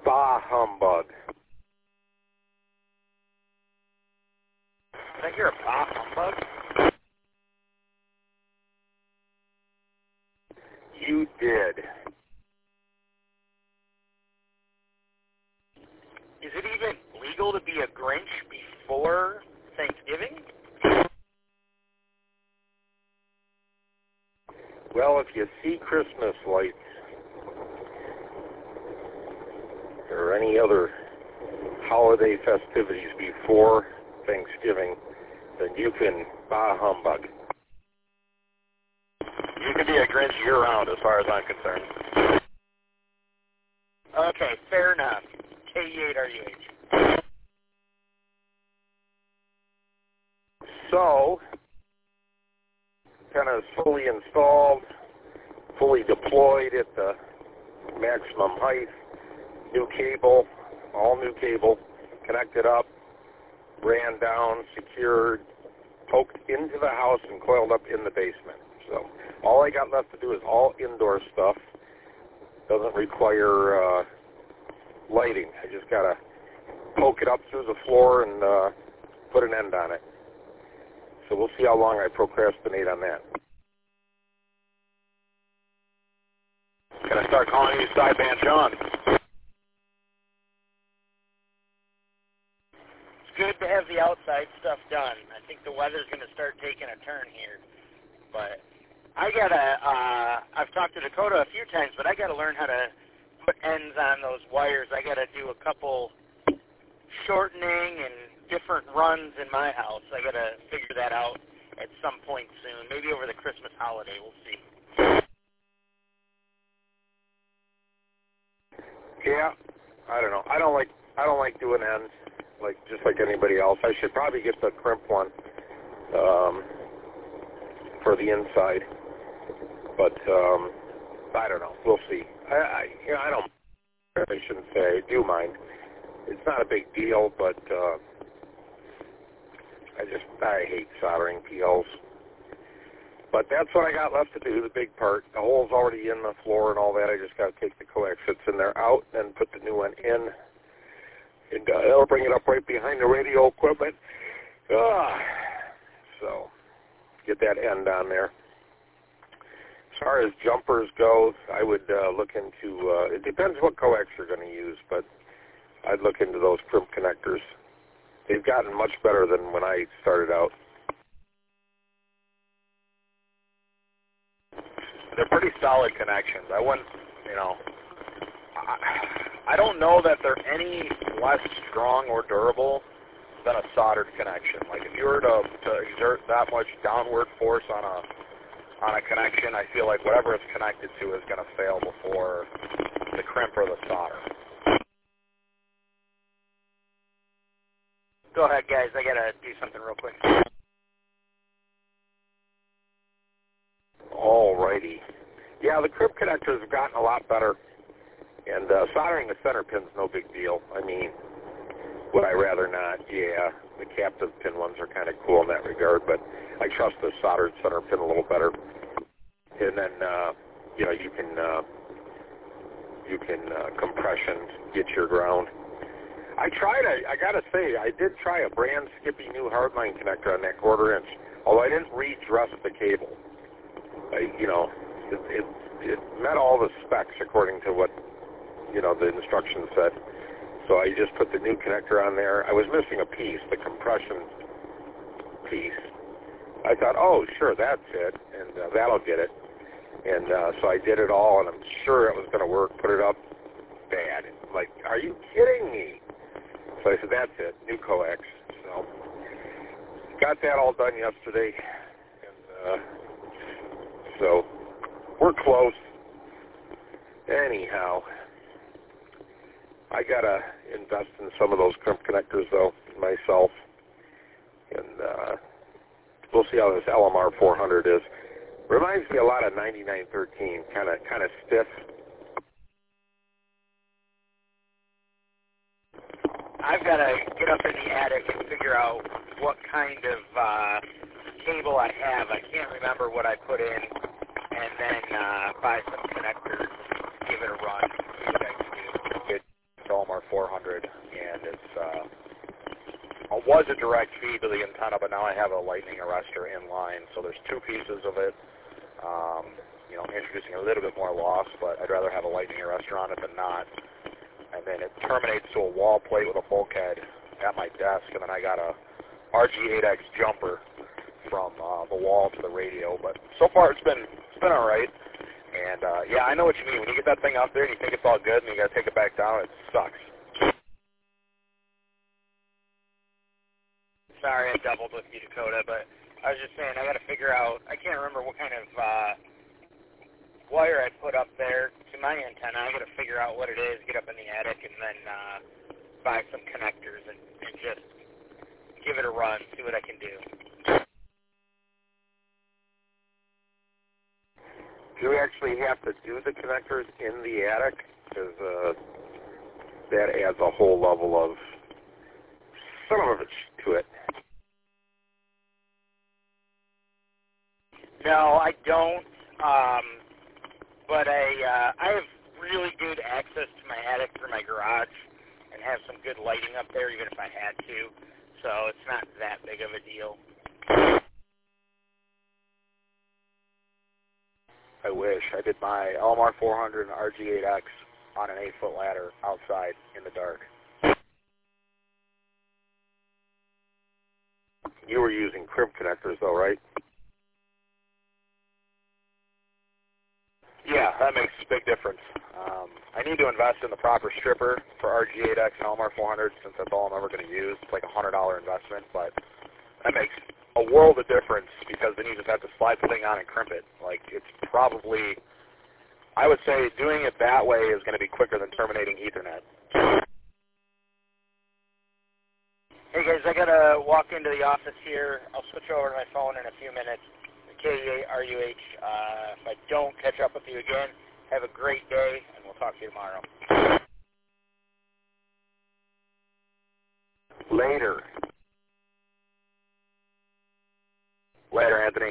Bah humbug. Did I hear a bah humbug? You did. Is it even legal to be a Grinch before Thanksgiving? Well, if you see Christmas lights or any other holiday festivities before Thanksgiving, then you can bah humbug. You can be a Grinch year-round as far as I'm concerned. Okay, fair enough. KE8RUH. So, kind of fully installed, fully deployed at the maximum height, new cable, all new cable, connected up, ran down, secured, poked into the house and coiled up in the basement. So all I got left to do is all indoor stuff. Doesn't require lighting. I just got to poke it up through the floor and put an end on it. So we'll see how long I procrastinate on that. Gonna start calling you Sideband John. It's good to have the outside stuff done. I think the weather's going to start taking a turn here. But I've talked to Dakota a few times, but I got to learn how to put ends on those wires. I got to do a couple shortening and different runs in my house. I got to figure that out at some point soon. Maybe over the Christmas holiday. We'll see. Yeah, I don't know. I don't like doing ends, just like anybody else. I should probably get the crimp one for the inside, but I don't know. We'll see. I shouldn't say I do mind. It's not a big deal, but I hate soldering PLs. But that's what I got left to do, the big part. The hole's already in the floor and all that. I just got to take the coax that's in there out and put the new one in. And it'll bring it up right behind the radio equipment. So get that end on there. As far as jumpers go, I would look into, it depends what coax you're going to use, but I'd look into those crimp connectors. They've gotten much better than when I started out. They're pretty solid connections. I wouldn't, I don't know that they're any less strong or durable than a soldered connection. Like if you were to exert that much downward force on a connection, I feel like whatever it's connected to is going to fail before the crimp or the solder. Go ahead, guys. I got to do something real quick. Alrighty. Yeah, the crimp connectors have gotten a lot better, and soldering the center pin's no big deal. I mean, would I rather not? Yeah, the captive pin ones are kind of cool in that regard, but I trust the soldered center pin a little better. And then, you can compression get your ground. I got to say, I did try a brand Skippy new hardline connector on that 1/4 inch, although I didn't redress the cable. It met all the specs according to what, the instructions said. So I just put the new connector on there. I was missing a piece, the compression piece. I thought, oh, sure, that's it, and that'll get it. And so I did it all, and I'm sure it was going to work. Put it up, bad. Like, are you kidding me? So I said, that's it, new coax. So got that all done yesterday, and so we're close. Anyhow, I got to invest in some of those crimp connectors, though, myself. And we'll see how this LMR 400 is. Reminds me a lot of 9913, kind of stiff. I've got to get up in the attic and figure out what kind of cable I have. I can't remember what I put in, and then buy some connectors, give it a run. See what I can do. So 400, and it was a direct feed to the antenna, but now I have a lightning arrestor in line, so there's two pieces of it. Introducing a little bit more loss, but I'd rather have a lightning arrestor on it than not. And then it terminates to a wall plate with a bulkhead at my desk, and then I got a RG8X jumper from the wall to the radio. But so far it's been all right. And yeah, I know what you mean. When you get that thing up there and you think it's all good, and you got to take it back down, it sucks. Sorry, I doubled with you, Dakota, but I was just saying I got to figure out. I can't remember what kind of wire I put up there to my antenna. I got to figure out what it is, get up in the attic, and then buy some connectors and just give it a run, see what I can do. Do you actually have to do the connectors in the attic? Because that adds a whole level of some of it to it. No, I don't. But I have really good access to my attic through my garage and have some good lighting up there, even if I had to. So it's not that big of a deal. I wish. I did my LMR 400 and RG8X on an 8-foot ladder outside in the dark. You were using crimp connectors, though, right? Yeah, that makes a big difference. I need to invest in the proper stripper for RG8X and LMR 400 since that's all I'm ever going to use. It's like a $100 investment, but that makes a world of difference because then you just have to slide the thing on and crimp it. Like, it's probably, I would say doing it that way is going to be quicker than terminating Ethernet. Hey guys, I got to walk into the office here. I'll switch over to my phone in a few minutes. KEARUH. If I don't catch up with you again, have a great day, and we'll talk to you tomorrow. Later. Later, Anthony.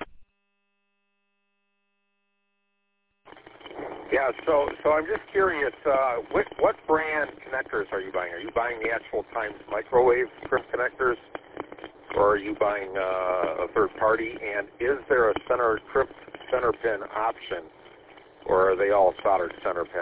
Yeah, so I'm just curious, what brand connectors are you buying? Are you buying the actual Times microwave crimp connectors, or are you buying a third party? And is there a crimp center pin option, or are they all soldered center pin?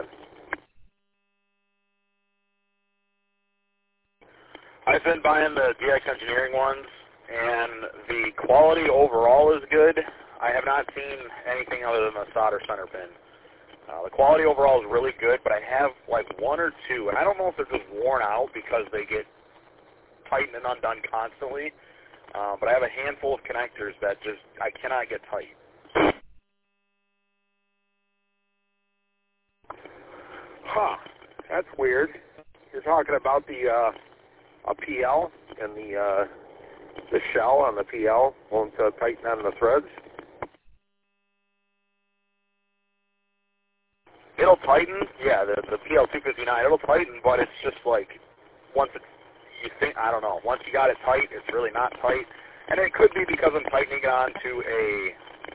I've been buying the DX Engineering ones, and the quality overall is good. I have not seen anything other than the solder center pin. The quality overall is really good, but I have like one or two, and I don't know if they're just worn out because they get tightened and undone constantly, but I have a handful of connectors that just, I cannot get tight. Huh, that's weird. You're talking about the a PL and the shell on the PL won't tighten on the threads? It'll tighten, yeah, the PL259, it'll tighten, but it's just like, once it, you think, I don't know, once you got it tight, it's really not tight. And it could be because I'm tightening it onto a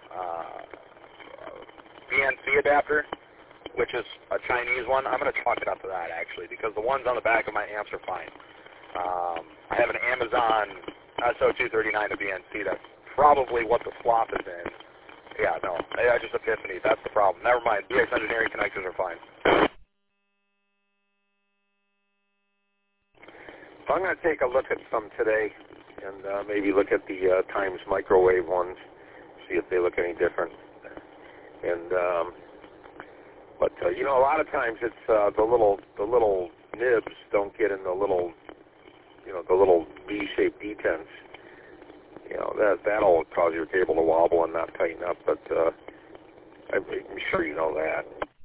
BNC adapter, which is a Chinese one. I'm going to chalk it up to that, actually, because the ones on the back of my amps are fine. I have an Amazon SO239 to BNC. That's probably what the slop is in. Yeah, no, I just epiphany. That's the problem. Never mind. DX Engineering connectors are fine. So I'm going to take a look at some today and maybe look at the Times microwave ones, see if they look any different. And but you know, a lot of times it's the little nibs don't get in the little, you know, the little V-shaped detents. You know, that'll cause your cable to wobble and not tighten up, but I'm sure you know that.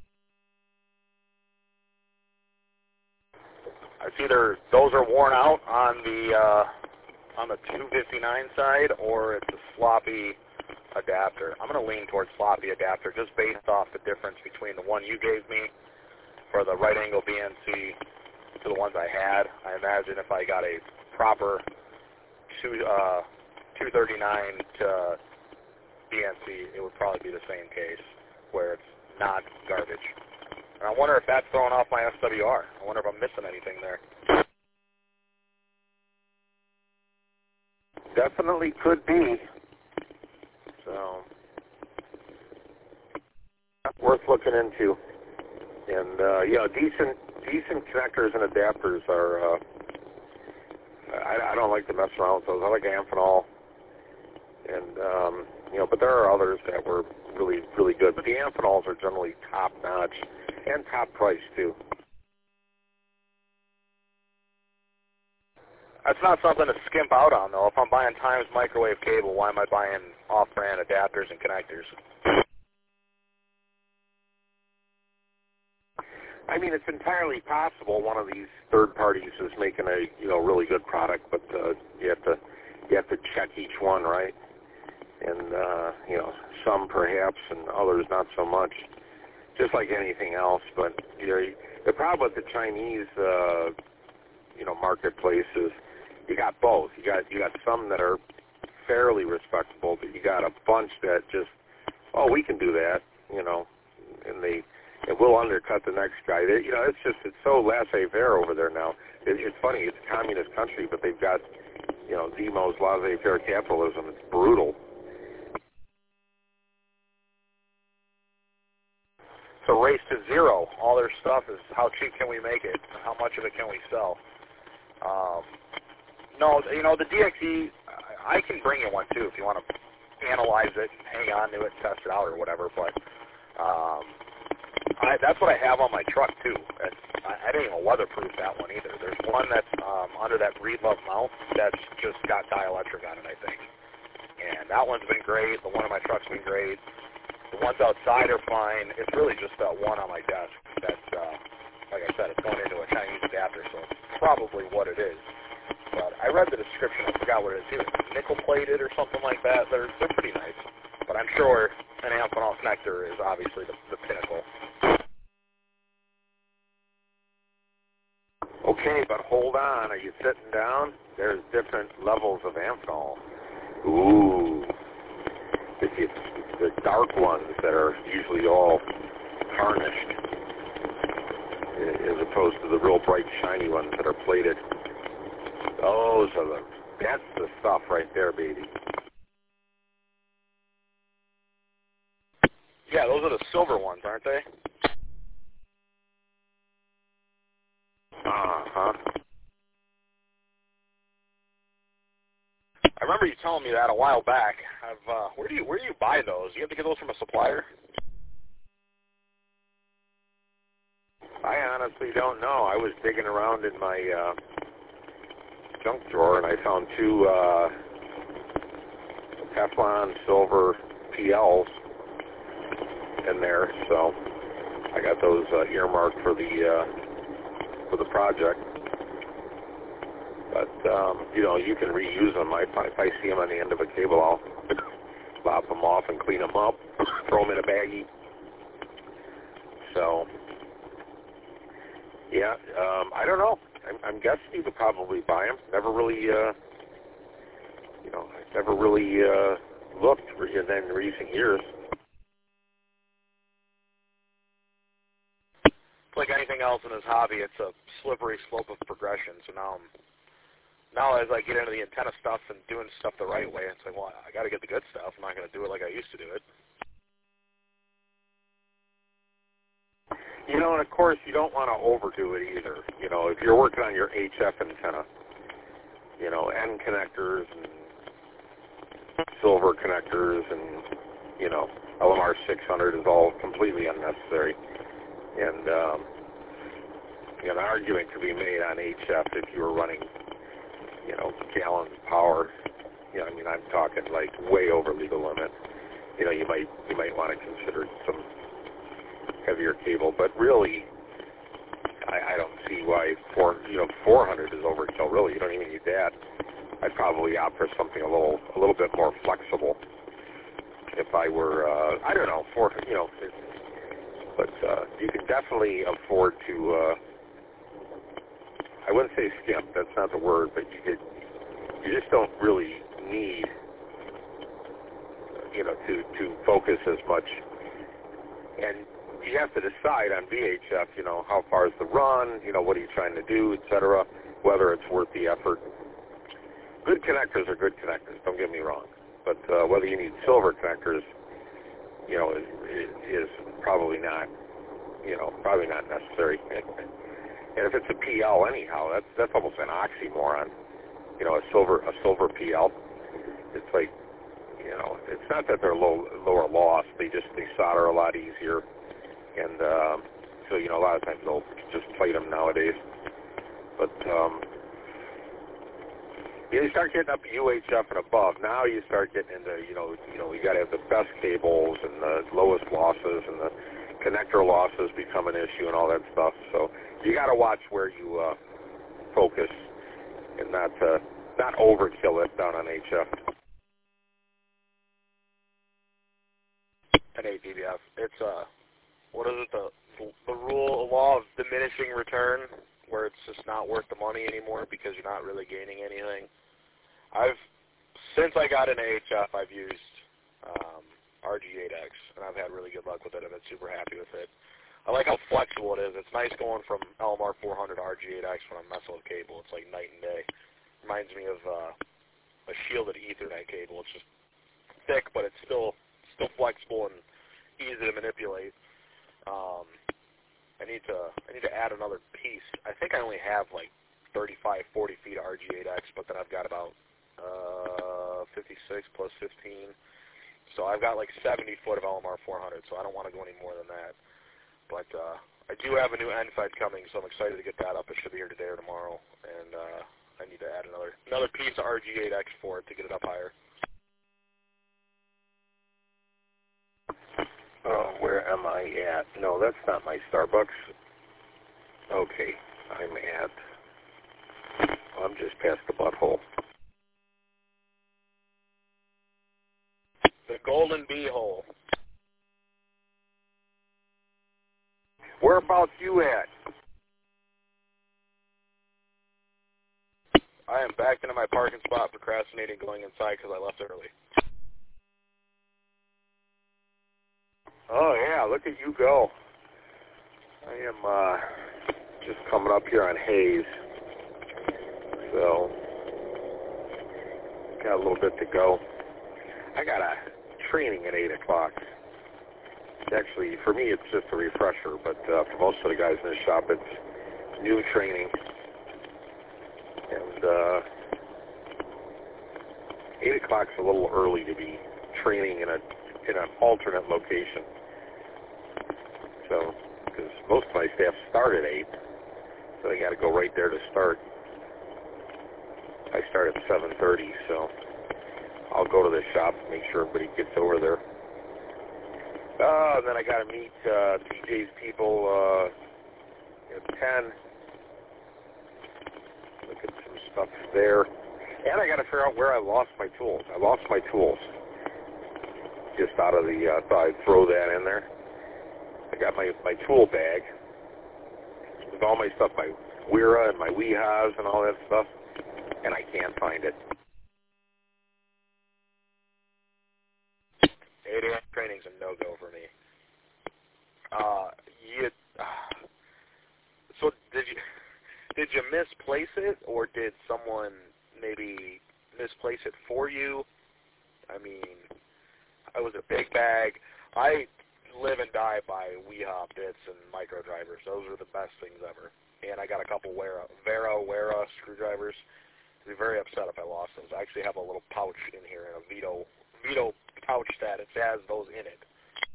It's either those are worn out on the 259 side, or it's a sloppy adapter. I'm going to lean towards sloppy adapter just based off the difference between the one you gave me for the right angle BNC to the ones I had. I imagine if I got a proper 239 to BNC, it would probably be the same case, where it's not garbage. And I wonder if that's throwing off my SWR. I wonder if I'm missing anything there. Definitely could be. So, worth looking into. And decent connectors and adapters are. I don't like to mess around with those. I like Amphenol, and but there are others that were really, really good. But the Amphenols are generally top notch and top price too. That's not something to skimp out on, though. If I'm buying Times microwave cable, why am I buying off-brand adapters and connectors? I mean, it's entirely possible one of these third parties is making a really good product, but you have to check each one, right? And some perhaps, and others not so much. Just like anything else, but the problem with the Chinese marketplace is you got both. You got some that are fairly respectable, but you got a bunch that just, we can do that, and it will undercut the next guy. It's so laissez-faire over there now. It's funny. It's a communist country, but they've got, the most laissez-faire capitalism. It's brutal. So race to zero. All their stuff is how cheap can we make it? How much of it can we sell? No, the DXE, I can bring you one too if you want to analyze it, hang on to it, test it out or whatever. But that's what I have on my truck too. And I didn't even weatherproof that one either. There's one that's under that Breedlove mount that's just got dielectric on it, I think. And that one's been great. The one on my truck's been great. The ones outside are fine. It's really just that one on my desk that's, like I said, it's going into a Chinese adapter, so it's probably what it is. But I read the description. I forgot what it is. It's nickel-plated or something like that. They're pretty nice. But I'm sure an Amphenol connector is obviously the pinnacle. Okay, but hold on. Are you sitting down? There's different levels of Amphenol. Ooh. It's the dark ones that are usually all tarnished, as opposed to the real bright, shiny ones that are plated. That's the stuff right there, baby. Yeah, those are the silver ones, aren't they? Uh-huh. I remember you telling me that a while back. Where do you buy those? You have to get those from a supplier? I honestly don't know. I was digging around in my junk drawer, and I found two Teflon silver PLs in there, so I got those earmarked for the project. But you can reuse them. If I see them on the end of a cable, I'll lop them off and clean them up, throw them in a baggie. So, yeah, I don't know. I'm guessing you could probably buy them. Never really, looked in recent years. Like anything else in this hobby, it's a slippery slope of progression. So now as I get into the antenna stuff and doing stuff the right way, it's like, well, I got to get the good stuff. I'm not going to do it like I used to do it. And of course, you don't want to overdo it either. If you're working on your HF antenna, N connectors and silver connectors and, LMR 600 is all completely unnecessary. And, an argument could be made on HF if you were running, gallons of power. I'm talking like way over legal limit. You might want to consider some heavier cable, but really, I don't see why 400 is overkill. Really, you don't even need that. I'd probably opt for something a little bit more flexible. If I were, I don't know, but you can definitely afford to. I wouldn't say skimp. That's not the word, but you just don't really need, to focus as much. And you have to decide on VHF, you know, how far is the run, you know, what are you trying to do, etc., whether it's worth the effort. Good connectors are good connectors, don't get me wrong. But whether you need silver connectors, you know, is probably not, you know, probably not necessary. And if it's a PL anyhow, that's almost an oxymoron. You know, a silver PL. It's like, you know, it's not that they're lower loss. They solder a lot easier, and so you know, a lot of times they'll just plate them nowadays. But you start getting up UHF and above. Now you start getting into, you know, you got to have the best cables and the lowest losses, and the connector losses become an issue and all that stuff. So you got to watch where you focus and not overkill it down on HF. An ADBF. It's what is it? The law of diminishing return, where it's just not worth the money anymore because you're not really gaining anything. Since I got an AHF, I've used RG8X, and I've had really good luck with it. I've been super happy with it. I like how flexible it is. It's nice going from LMR 400 to RG8X when I'm messing with cable. It's like night and day. Reminds me of a shielded Ethernet cable. It's just thick, but it's still flexible and easy to manipulate. I need to add another piece. I think I only have like 35, 40 feet of RG8X, but then I've got about 56 plus 15. So I've got like 70 foot of LMR 400, so I don't want to go any more than that. But I do have a new NFED coming, so I'm excited to get that up. It should be here today or tomorrow, and I need to add another piece of RG8X for it to get it up higher. Where am I at? No, that's not my Starbucks. Okay, I'm just past the butthole. The Golden Bee Hole. Whereabouts you at? I am back into my parking spot, procrastinating going inside because I left early. Oh, yeah, look at you go. I am just coming up here on Hayes. So, got a little bit to go. I got a training at 8 o'clock. Actually, for me, it's just a refresher, but for most of the guys in the shop, it's new training. And 8 o'clock's a little early to be training in an alternate location. So, because most of my staff start at 8, so they got to go right there to start. I start at 7:30, so I'll go to the shop and make sure everybody gets over there. And then I got to meet TJ's people at 10. Look at some stuff there. And I got to figure out where I lost my tools. I lost my tools. Just out of the, thought I'd throw that in there. I got my tool bag with all my stuff, my Wera and my Weehaws and all that stuff, and I can't find it. 8 a.m. training's a no-go for me. So did you misplace it, or did someone maybe misplace it for you? I mean, it was a big bag. I live and die by Weehaw bits and micro drivers. Those are the best things ever. And I got a couple Wera screwdrivers. I'd be very upset if I lost those. I actually have a little pouch in here, in a Vito pouch that it has those in it.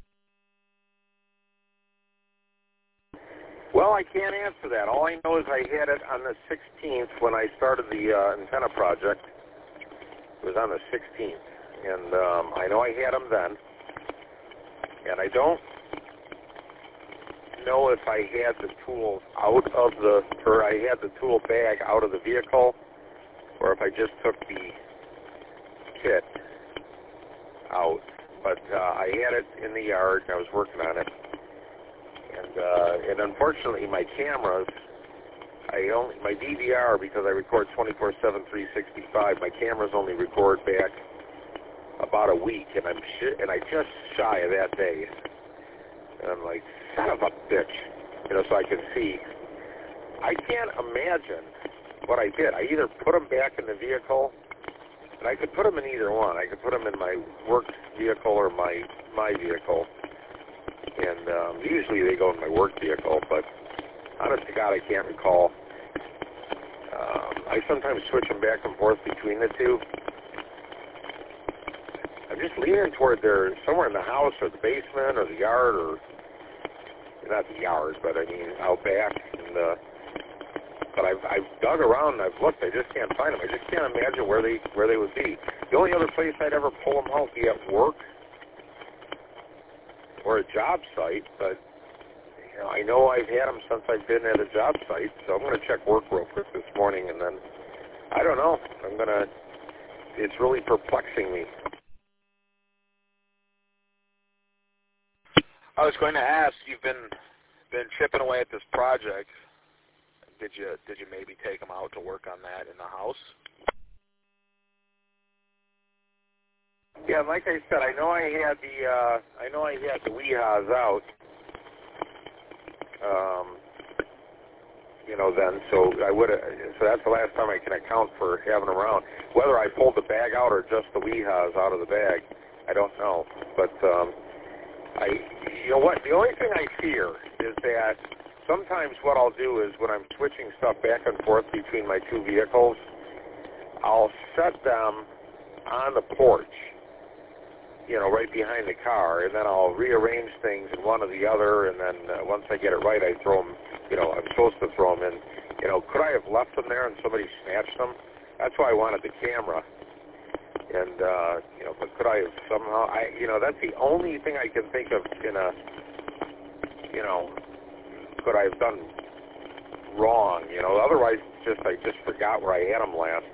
Well, I can't answer that. All I know is I had it on the 16th when I started the antenna project. It was on the 16th. And I know I had them then. And I don't know if I had the tools or I had the tool bag out of the vehicle, or if I just took the kit out. But I had it in the yard, and I was working on it. And unfortunately, my cameras, my DVR, because I record 24/7, 365, my cameras only record back about a week, and I just shy of that day. And I'm like, son of a bitch. You know, so I can see. I can't imagine what I did. I either put them back in the vehicle, and I could put them in either one. I could put them in my work vehicle or my vehicle. And usually they go in my work vehicle, but honest to God, I can't recall. I sometimes switch them back and forth between the two. I'm just leaning toward they're somewhere in the house or the basement or the yard, or not the yard, but I mean out back. And but I've dug around and I've looked. I just can't find them. I just can't imagine where they would be. The only other place I'd ever pull them out would be at work or a job site, but you know, I know I've had them since I've been at a job site, so I'm going to check work real quick this morning, and then, I don't know, it's really perplexing me. I was going to ask, you've been chipping away at this project. Did you maybe take them out to work on that in the house? Yeah, like I said, I know I had the Weehaws out. You know, then, so that's the last time I can account for having them around. Whether I pulled the bag out or just the Weehaws out of the bag, I don't know. But, you know what, the only thing I fear is that sometimes what I'll do is when I'm switching stuff back and forth between my two vehicles, I'll set them on the porch, you know, right behind the car, and then I'll rearrange things in one or the other, and then once I get it right, I throw them, you know, I'm supposed to throw them in. You know, could I have left them there and somebody snatched them? That's why I wanted the camera. And, you know, but could I have somehow, you know, that's the only thing I can think of in a, you know, could I have done wrong, you know, otherwise I just forgot where I had them last.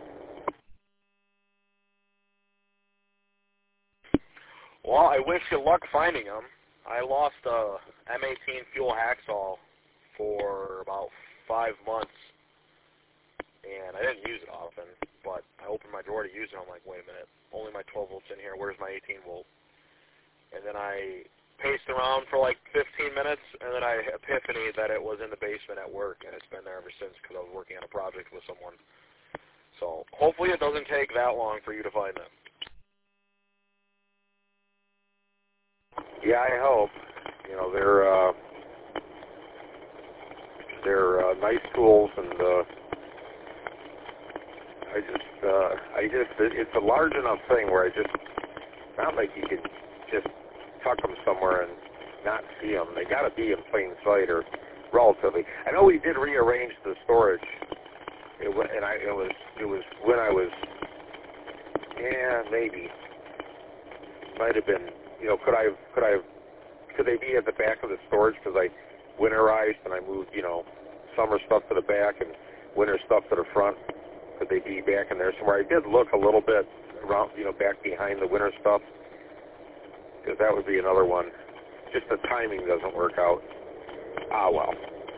Well, I wish you luck finding them. I lost a M18 fuel hacksaw for about 5 months, and I didn't use it often, but I opened my drawer to use it. I'm like, wait a minute, only my 12 volts in here. Where's my 18 volt? And then I paced around for like 15 minutes, and then I epiphany that it was in the basement at work, and it's been there ever since because I was working on a project with someone. So hopefully it doesn't take that long for you to find them. Yeah, I hope. You know, they're nice tools, and it's a large enough thing where not like you could just tuck them somewhere and not see them. They got to be in plain sight or relatively. I know we did rearrange the storage. It was when I was, maybe might have been. You know, could they be at the back of the storage because I winterized and I moved, you know, summer stuff to the back and winter stuff to the front? Could they be back in there somewhere? I did look a little bit around, you know, back behind the winter stuff, because that would be another one. Just the timing doesn't work out. Ah, well.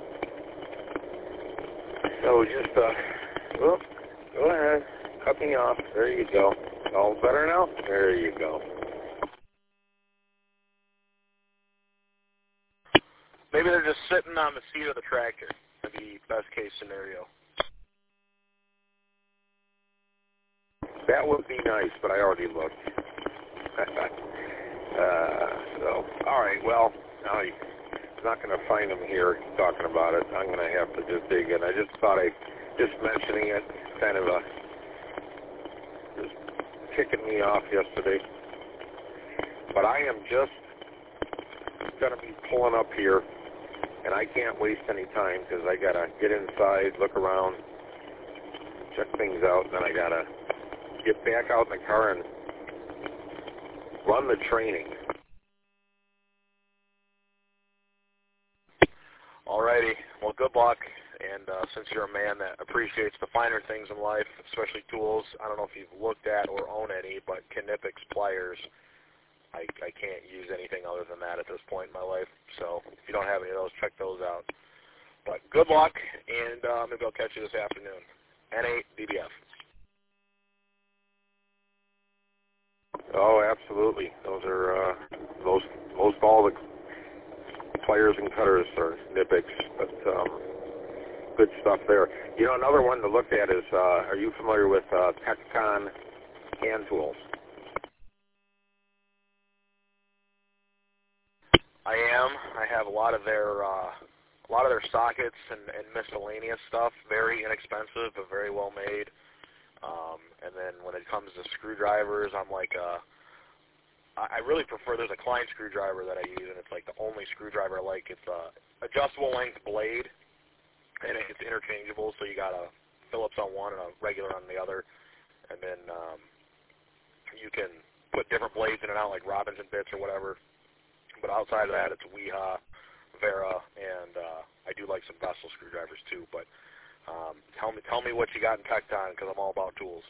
So just, go ahead, cut me off. There you go. All better now? There you go. Maybe they're just sitting on the seat of the tractor. That'd be best case scenario. That would be nice, but I already looked. So, all right, well, I'm not going to find them here talking about it. I'm going to have to just dig in. I just thought just mentioning it, kind of just kicking me off yesterday. But I am just going to be pulling up here, and I can't waste any time because I got to get inside, look around, check things out, and then I got to get back out in the car and run the training. Alrighty. Well, good luck. And since you're a man that appreciates the finer things in life, especially tools, I don't know if you've looked at or own any, but Knipex pliers, I can't use anything other than that at this point in my life. So if you don't have any of those, check those out. But good luck, and maybe I'll catch you this afternoon. N8 DBF. Oh, absolutely. Those are most all the pliers and cutters or Knipex, but good stuff there. You know, another one to look at is, are you familiar with Tecton hand tools? I am. I have a lot of their sockets and miscellaneous stuff. Very inexpensive, but very well made. And then when it comes to screwdrivers, I'm like, I really prefer. There's a Klein screwdriver that I use, and it's like the only screwdriver I like. It's a adjustable length blade, and it's interchangeable. So you got a Phillips on one and a regular on the other, and then you can put different blades in and out, like Robinson bits or whatever. But outside of that, it's Weha, Vera, and I do like some Vessel screwdrivers too. But tell me what you got in Tecton, because I'm all about tools.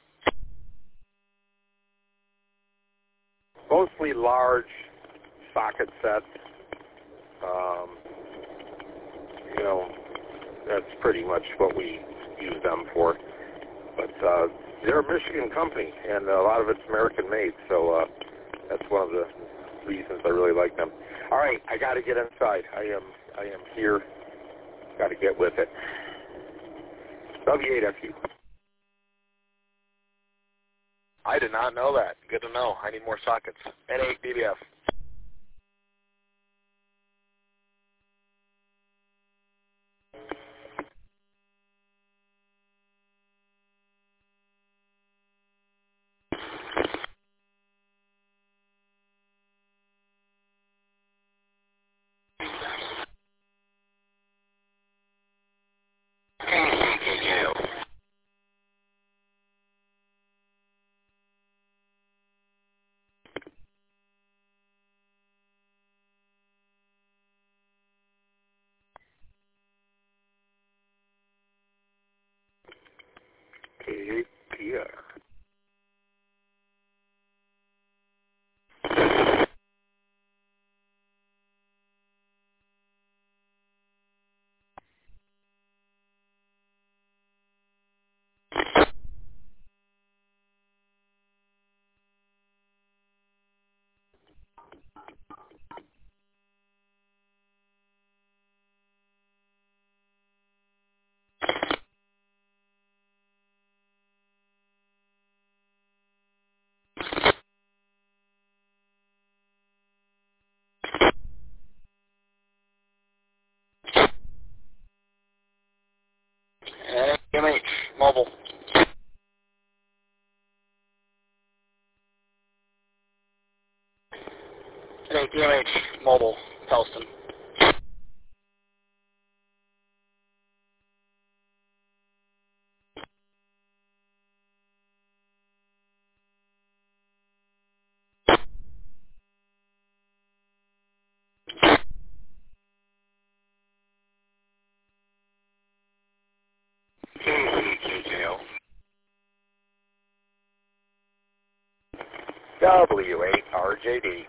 Mostly large socket sets. You know, that's pretty much what we use them for. But they're a Michigan company, and a lot of it's American-made, so that's one of the reasons I really like them. All right, I got to get inside. I am here. Got to get with it. W8FU. I did not know that. Good to know. I need more sockets. N8 BBF. KPR. MH Mobile. DMH Mobile, Pelston. KCKO. W8RJD.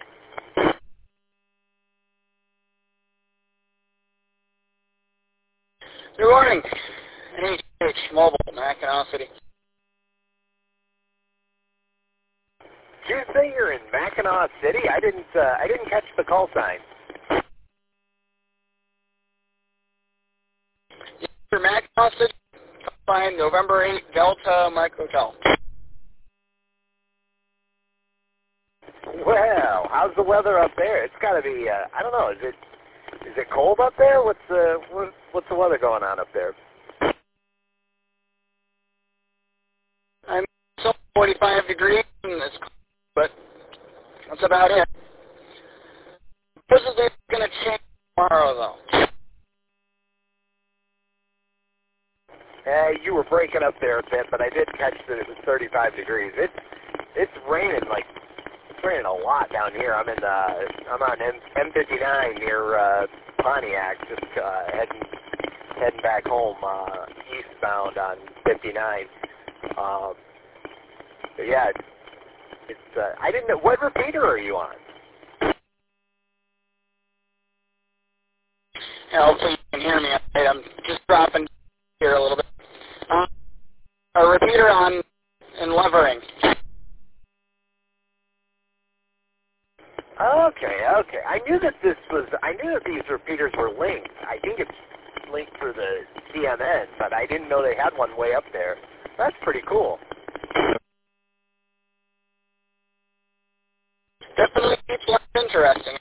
Good morning. NHH Mobile, Mackinac City. Did you say you're in Mackinac City? I didn't catch the call sign. For Mackinac City, find November 8 Delta Mike Hotel. Well, how's the weather up there? It's got to be. I don't know. Is it cold up there? What's the weather going on up there? I'm 45 degrees, and it's cold, but that's about it. This is going to change tomorrow, though. You were breaking up there a bit, but I did catch that it was 35 degrees. It's raining it's raining a lot down here. I'm on M59 near Pontiac, just heading back home eastbound on 59. Yeah, it's I didn't know, what repeater are you on? Yeah, hopefully you can hear me. I'm just dropping here a little bit. A repeater on in Levering. Okay. I knew that these repeaters were linked. I think it's linked for the CMN, but I didn't know they had one way up there. That's pretty cool. Definitely keeps life interesting.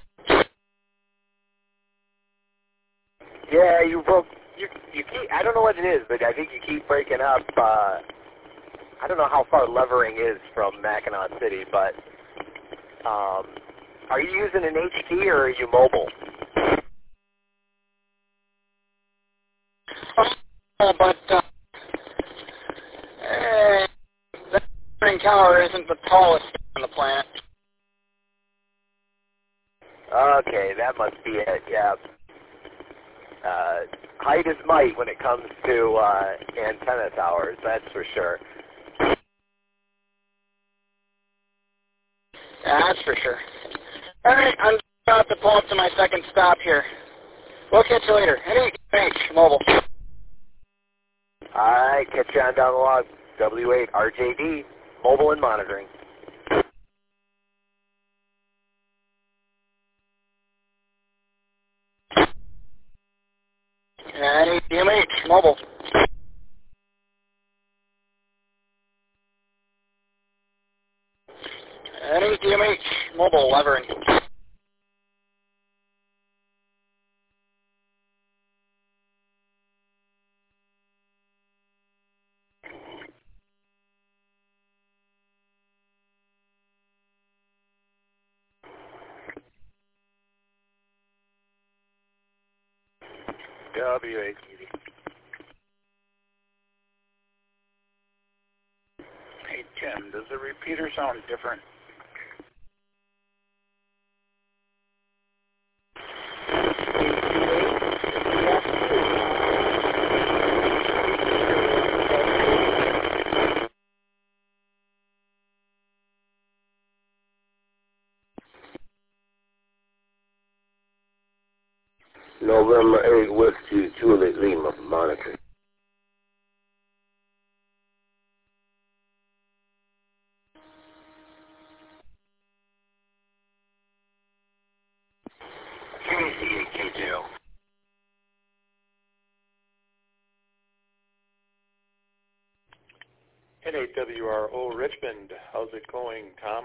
Yeah, you keep, I don't know what it is, but I think you keep breaking up. I don't know how far Levering is from Mackinac City, but are you using an HT or are you mobile? But that Levering tower isn't the tallest on the planet. Okay, that must be it, yeah. Height is might when it comes to antenna towers, that's for sure. Yeah, that's for sure. All right, I'm about to pull up to my second stop here. We'll catch you later. NH Mobile. All right, catch you on down the log. W8 RJD, mobile and monitoring. NH Mobile. NH Mobile, Levering. W8. Hey, Tim, does the repeater sound different? November 8, Whiskey, Juliet Lima, monitoring. KC8K2. N8WRO Richmond, how's it going, Tom?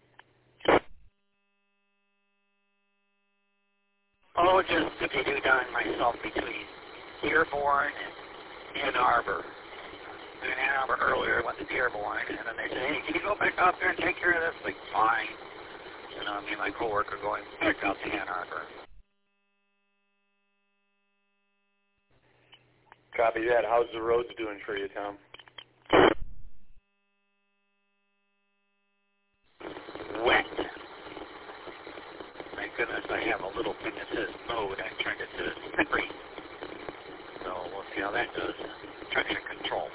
Oh, just dippy-doo-dying myself between Dearborn and Ann Arbor. And in Ann Arbor earlier, I went to Dearborn, and then they said, hey, can you go back out there and take care of this? Like, fine. You know, me and my coworker going back out to Ann Arbor. Copy that. How's the roads doing for you, Tom? Wet. Thank goodness I have a little thing that says mode. I turned it to slippery. So we'll see how that does. Traction control.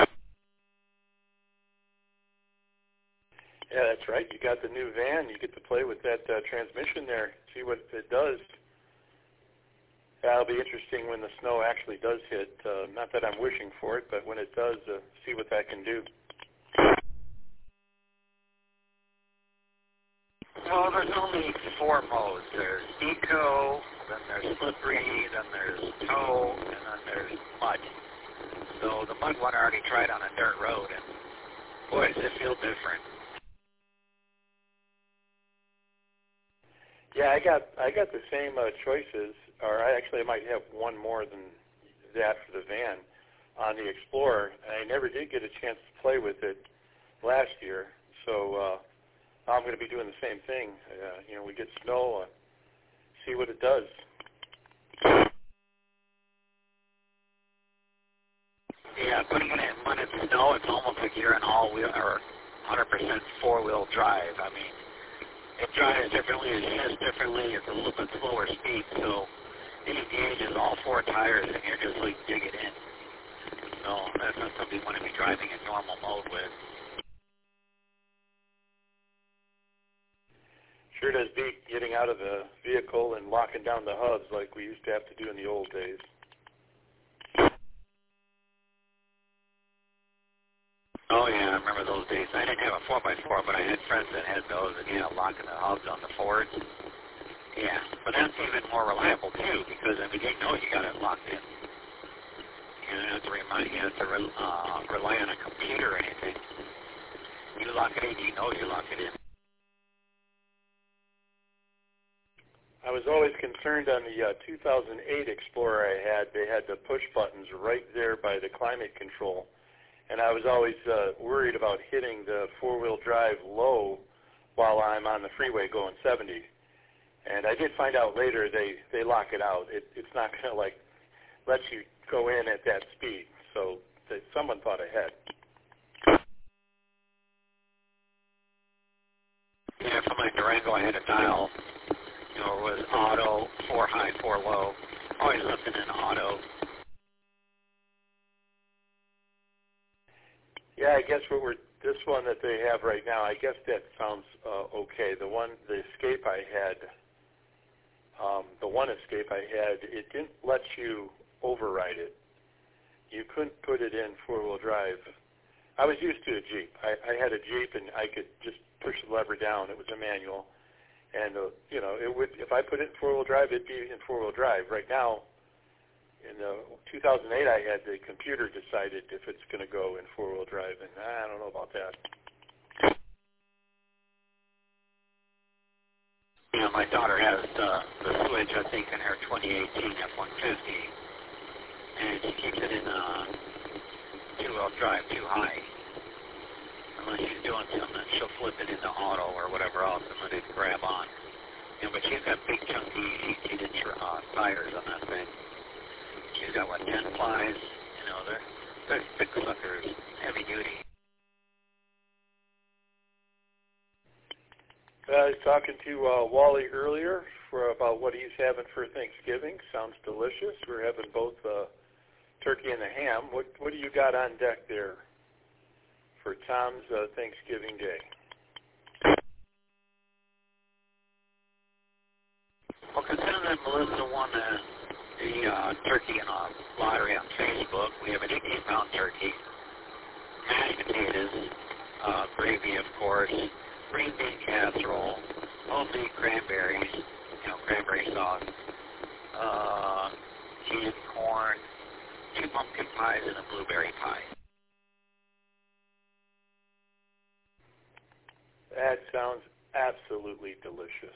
Yeah, that's right. You got the new van. You get to play with that transmission there, see what it does. That'll be interesting when the snow actually does hit. Not that I'm wishing for it, but when it does, see what that can do. Well, there's only 4 modes. There's eco, then there's slippery, then there's tow, and then there's mud. So the mud one I already tried on a dirt road, and boy, does it feel different. Yeah, I got the same choices, or I might have one more than that for the van on the Explorer. I never did get a chance to play with it last year, so I'm going to be doing the same thing. We get snow, see what it does. Yeah, putting it in mud and snow, it's almost like you're in all-wheel or 100% four-wheel drive. I mean, it drives differently, it shifts differently, it's a little bit slower speed, so it engages all 4 tires and you're just like digging in. So that's not something you want to be driving in normal mode with. Sure does beat getting out of the vehicle and locking down the hubs like we used to have to do in the old days. Oh yeah, I remember those days. I didn't have a 4x4, but I had friends that had those, and you know, locking the hubs on the Fords. Yeah, but that's even more reliable too, because I mean they know you got it locked in. You don't have to rely on a computer or anything. You lock it in, you know you lock it in. I was always concerned on the 2008 Explorer I had. They had the push buttons right there by the climate control, and I was always worried about hitting the four-wheel drive low while I'm on the freeway going 70. And I did find out later they lock it out. It's not going to like let you go in at that speed. So someone thought ahead. Yeah, for my Durango, I had a dial. You know, it was auto, 4 high, 4 low. Always looking in auto. Yeah, I guess this one that they have right now, I guess that sounds okay. The Escape I had, it didn't let you override it. You couldn't put it in four-wheel drive. I was used to a Jeep. I had a Jeep, and I could just push the lever down. It was a manual. And, you know, it would, if I put it in four-wheel drive, it'd be in four-wheel drive. Right now, in 2008, I had the computer decided if it's going to go in four-wheel drive, and I don't know about that. You know, my daughter has the Switch, I think, in her 2018 F-150, and she keeps it in two-wheel drive too high. Unless she's doing something, she'll flip it into auto or whatever else and let it grab on. You know, but she's got big chunky 18-inch tires on that thing. She's got, 10 plies? You know, they're big suckers, heavy duty. I was talking to Wally earlier about what he's having for Thanksgiving. Sounds delicious. We're having both turkey and the ham. What do you got on deck there for Tom's Thanksgiving Day? Well, considering that Melissa won the turkey in a lottery on Facebook, we have an 18-pound turkey, mashed potatoes, gravy, of course, green bean casserole, mostly cranberries, cranberry sauce, canned corn, 2 pumpkin pies, and a blueberry pie. That sounds absolutely delicious.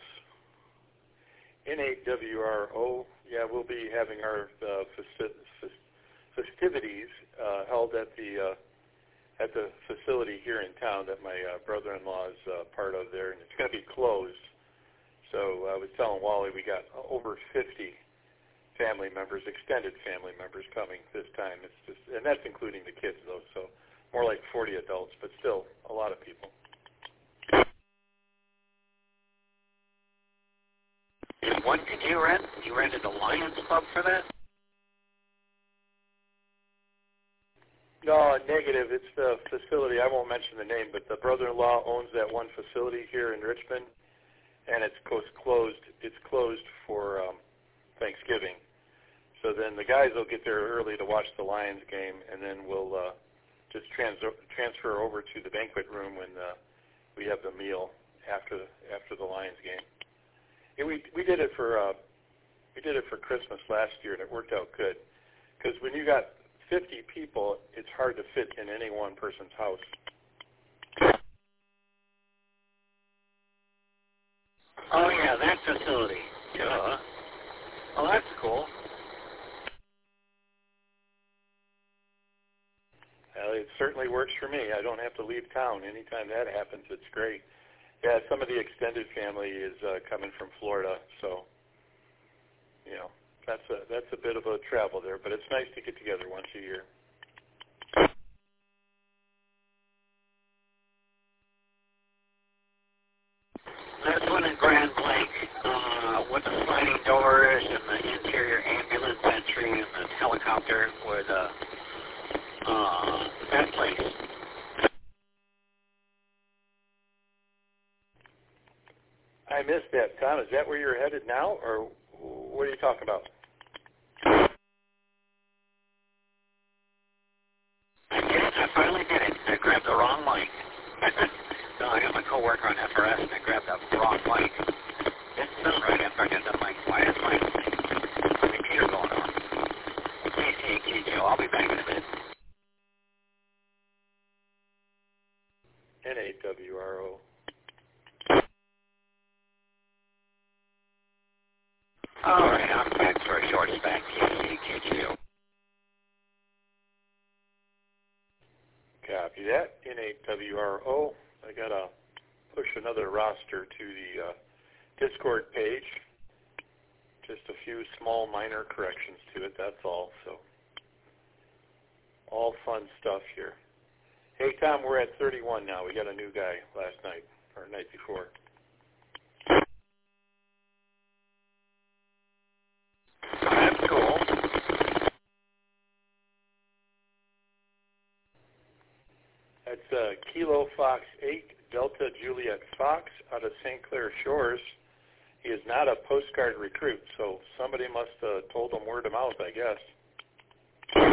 N8WRO, yeah, we'll be having our festivities held at the facility here in town that my brother-in-law is part of there, and it's going to be closed. So I was telling Wally we got over 50 family members, extended family members coming this time. It's just, and that's including the kids though, so more like 40 adults, but still a lot of people. And what did you rent? You rented the Lions Club for that? No, negative. It's the facility. I won't mention the name, but the brother-in-law owns that one facility here in Richmond, and it's closed. It's closed for Thanksgiving. So then the guys will get there early to watch the Lions game, and then we'll just transfer over to the banquet room when we have the meal after the Lions game. And we did it for Christmas last year, and it worked out good. Because when you got 50 people, it's hard to fit in any one person's house. Oh yeah, that facility. Yeah. Oh, that's cool. Well, it certainly works for me. I don't have to leave town. Anytime that happens, it's great. Yeah, some of the extended family is coming from Florida, so that's a bit of a travel there, but it's nice to get together once a year. There's one in Grand Blanc with the sliding doors and the interior ambulance entry and the helicopter with that place. I missed that, Tom. Is that where you're headed now, or what are you talking about? I did it. I finally did it. I grabbed the wrong mic. No, I got my coworker on FRS, and I grabbed the wrong mic. Didn't sound right after I got reports back KCKGO. Copy that. N8WRO. I got to push another roster to the Discord page. Just a few small minor corrections to it, that's all. So, all fun stuff here. Hey, Tom, we're at 31 now. We got a new guy last night, or night before. That's cool. That's Kilo Fox 8, Delta Juliet Fox out of St. Clair Shores. He is not a postcard recruit, so somebody must have told him word of mouth, I guess.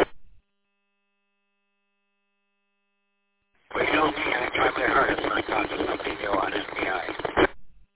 Well, you know me, I try my hardest when I talk to somebody new on FBI.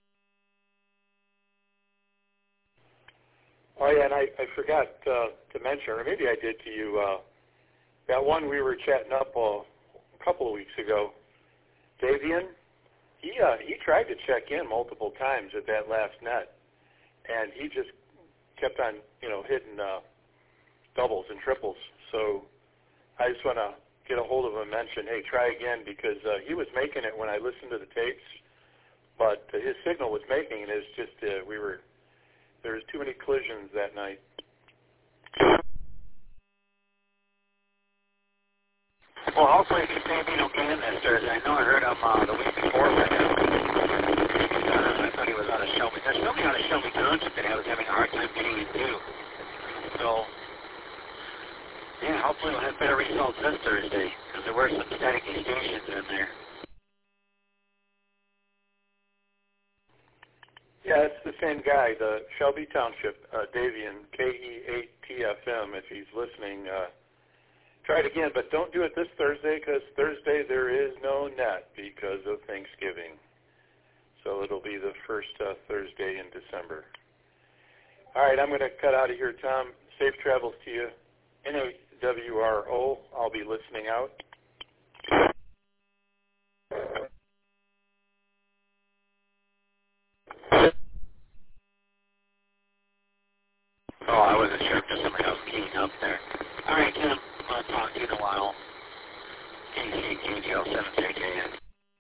Oh, yeah, and I forgot to mention, or maybe I did to you, that one we were chatting up a couple of weeks ago, Davian, he tried to check in multiple times at that last net, and he just kept on, hitting doubles and triples. So I just want to get a hold of him and mention, hey, try again, because he was making it when I listened to the tapes, but his signal was making it. It's just there was too many collisions that night. Well, hopefully he can pay me no gain this Thursday. I know I heard him the week before with him. I thought he was out of Shelby. There's somebody out of Shelby Township that I was having a hard time getting into. So, yeah, hopefully we'll have better results this Thursday, because there were some staticky stations in there. Yeah, it's the same guy, the Shelby Township, Davian, KE8TFM, if he's listening. Try it again, but don't do it this Thursday, because Thursday there is no net because of Thanksgiving. So it'll be the first Thursday in December. All right, I'm going to cut out of here, Tom. Safe travels to you. N8WRO, I'll be listening out. Oh, I wasn't sure if there's somebody else keying up there. All right, Tim. I'll talk to you in a while. KCKGO 7JJN.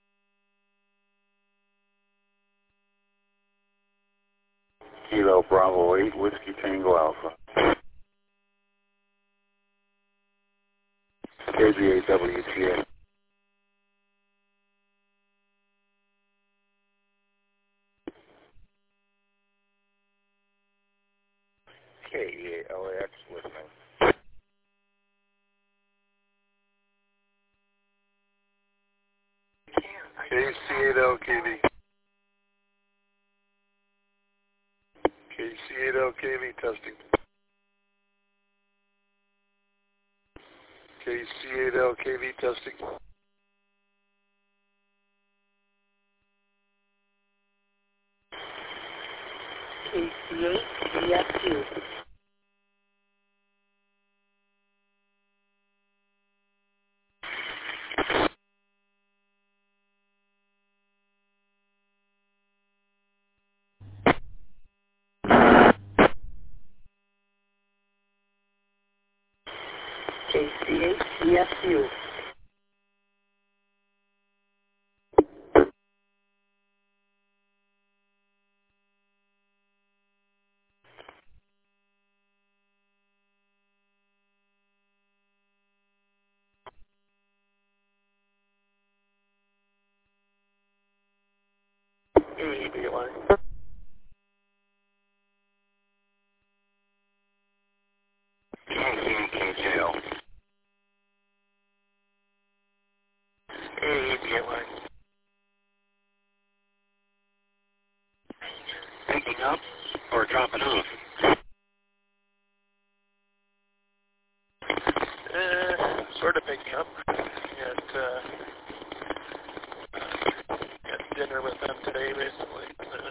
Kilo Bravo 8, Whiskey Tango Alpha. KBA-WTA. KEALAX listening. KC8LKV. KC8LKV testing. KC8LKV testing. KC8DF2. KC8DF2. KCKGO. Picking up or dropping off? Sort of picking up. Had dinner with them today, basically.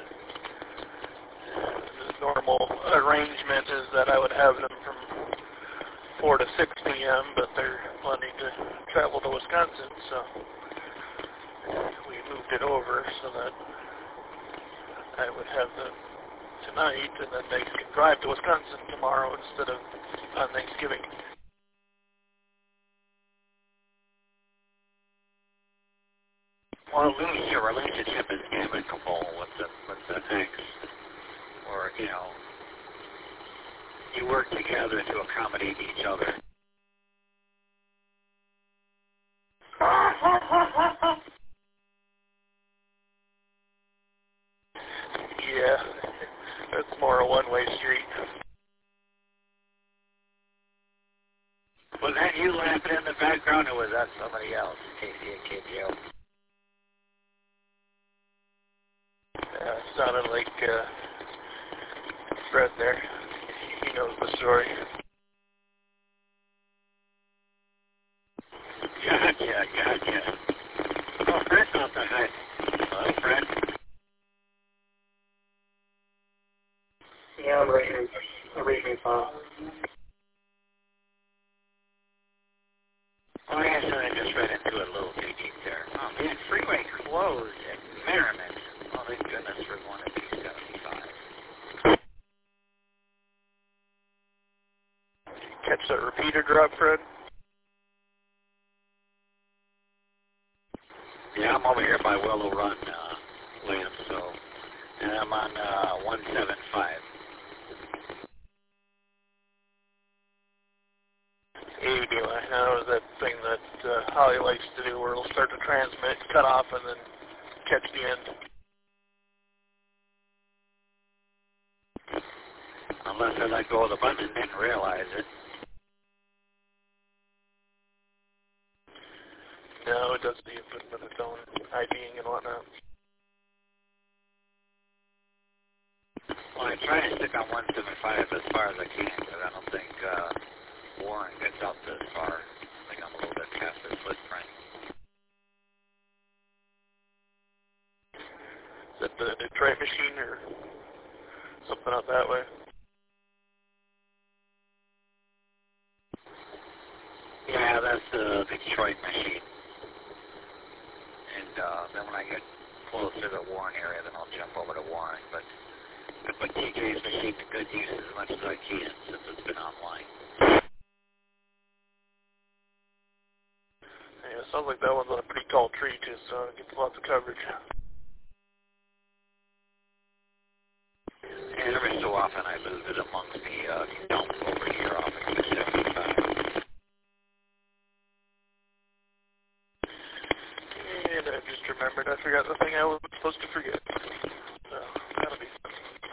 The normal arrangement is that I would have them from 4 to 6 p.m., but they're planning to travel to Wisconsin, so we moved it over so that I would have the tonight, and then they can drive to Wisconsin tomorrow instead of on Thanksgiving. Well, at least your relationship is amicable with the ex, or you work together to accommodate each other. Yeah, it's more a one-way street. Was that you laughing in the background, or was that somebody else? Casey and KBO. Yeah, it sounded like Fred there. He knows the story. Gotcha. Oh, Fred's not the head. Hello, Fred. Yeah, I'm right here, Paul. Oh, I guess I just read into it a little too deep there. Oh, man, freeway closed at Merriman. Oh, thank goodness for one at 275. Catch that repeater drop, Fred? Yeah, I'm over here by Willow Run, Williams, and I'm on 175. I know that thing that Holly likes to do where it'll start to transmit, cut off, and then catch the end. Unless I let go of the button and didn't realize it. No, it doesn't even put with its own IDing and whatnot. Well, I try to stick on 175 as far as I can, but I don't think Warren gets out this far. I think I'm a little bit past his footprint. Is that the Detroit machine or something out that way? Yeah, that's the Detroit machine. And then when I get closer to the Warren area, then I'll jump over to Warren. But I put TJ's machine to good use as much as I can since it's been online. Yeah, it sounds like that one's on a pretty tall tree too, so it gets lots of coverage. And every so often I move it amongst the dump over here off of 275. And I just remembered I forgot the thing I was supposed to forget. So, that'll be fun.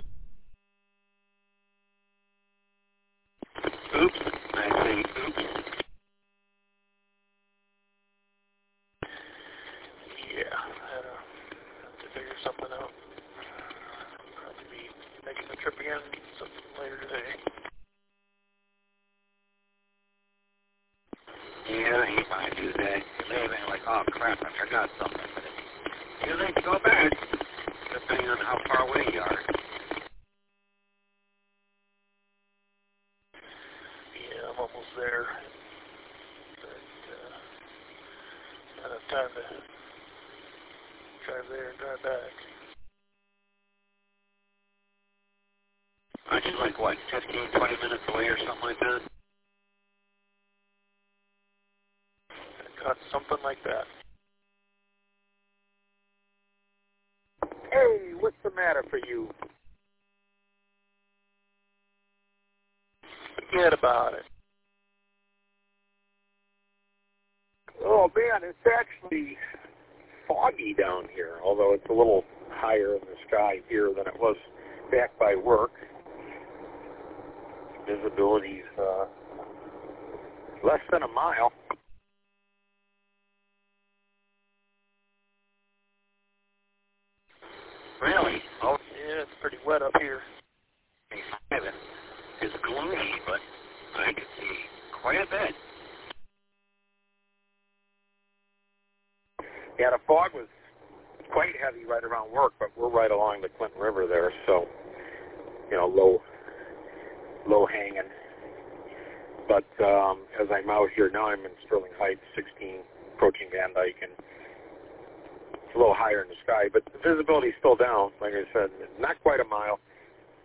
Oops. I say oops. Yeah, I have to figure something out. Probably be making the trip again later today. Yeah, he might do that. You leave and like, oh crap, I forgot something. But it's too late to go back, depending on how far away you are. Yeah, I'm almost there. But, not enough time to drive there and drive back. Aren't you like, what, 15, 20 minutes away or something like that? Got something like that. Hey, what's the matter for you? Forget about it. Oh, man, it's actually foggy down here, although it's a little higher in the sky here than it was back by work. Visibility's less than a mile. Really? Oh, Yeah, it's pretty wet up here. 25 is gloomy, but I can see quite a bit. Yeah, the fog was quite heavy right around work, but we're right along the Clinton River there, so, low hanging. But as I'm out here now, I'm in Sterling Heights, 16, approaching Van Dyke, and it's a little higher in the sky, but the visibility's still down. Like I said, not quite a mile.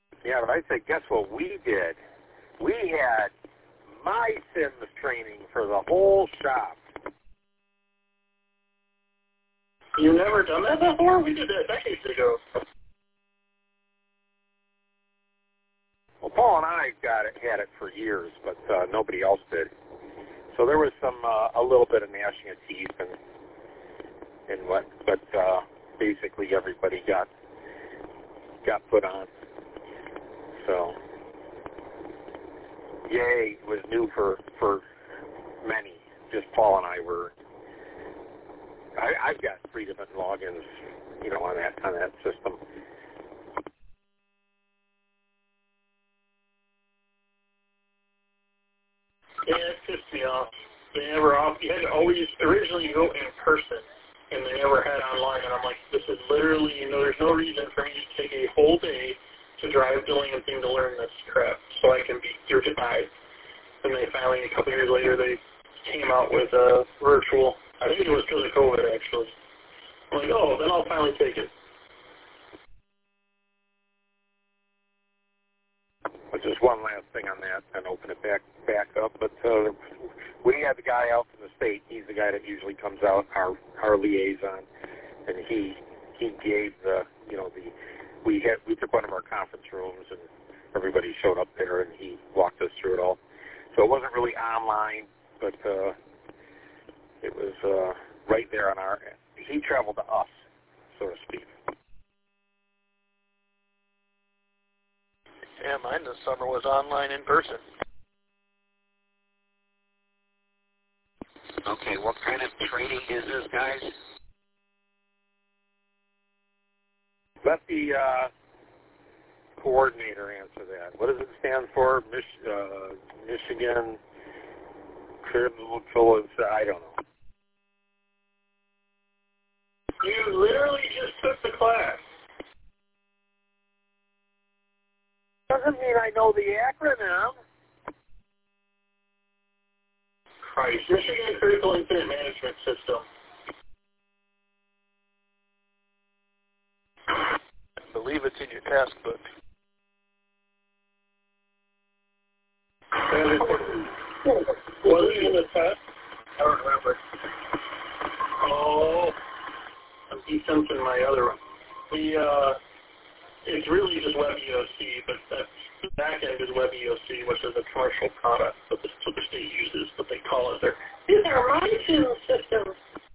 Yeah, but I say, guess what we did? We had my Sims training for the whole shop. You've never done that before? We did that decades ago. Well, Paul and I had it for years, but nobody else did. So there was a little bit of gnashing of teeth and what, but basically everybody got put on. So, yay was new for many. Just Paul and I were. I've got 3 different logins, on that system. Yeah, it pissed me off. They never you had to always originally go in person, and they never had online. And I'm like, this is literally, there's no reason for me to take a whole day to drive to Lansing to learn this crap, so I can be certified. And they finally, a couple years later, they came out with a virtual. I think it was because of COVID, actually. I'm like, oh, then I'll finally take it. But just one last thing on that, and open it back up. But we had the guy out from the state. He's the guy that usually comes out, our liaison, and he gave we took one of our conference rooms, and everybody showed up there, and he walked us through it all. So it wasn't really online, but it was right there on our. He traveled to us, so to speak. Yeah, mine this summer was online in person. Okay, what kind of training is this, guys? Let the coordinator answer that. What does it stand for? Michigan Criminal Phillips? I don't know. You literally just took the class. Doesn't mean I know the acronym. Christ, Michigan Critical Incident Management System. I believe it's in your task book. Was it in the test? I don't remember. Oh, I'm desensing my other one. It's really just WebEOC, but the back end is WebEOC, which is a commercial product that the state uses, but they call it these are my two systems.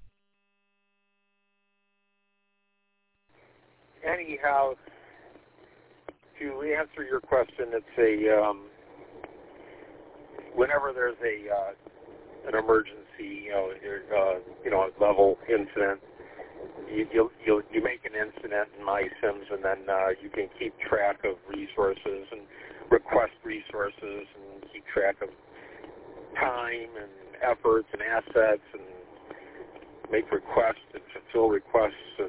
Anyhow, to answer your question, it's whenever there's an emergency, a level incident, you make an incident in MySims, and then you can keep track of resources and request resources and keep track of time and efforts and assets and make requests and fulfill requests and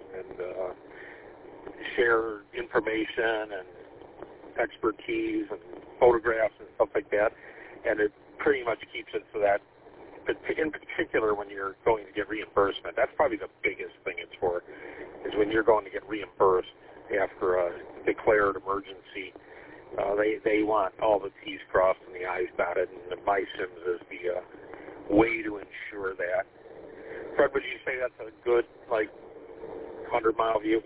share information and expertise and photographs and stuff like that. And it pretty much keeps it so that, in particular, when you're going to get reimbursement, that's probably the biggest thing it's for, is when you're going to get reimbursed after a declared emergency. They want all the T's crossed and the I's dotted, and the MySims is the way to ensure that. Fred, would you say that's a good, 100-mile view?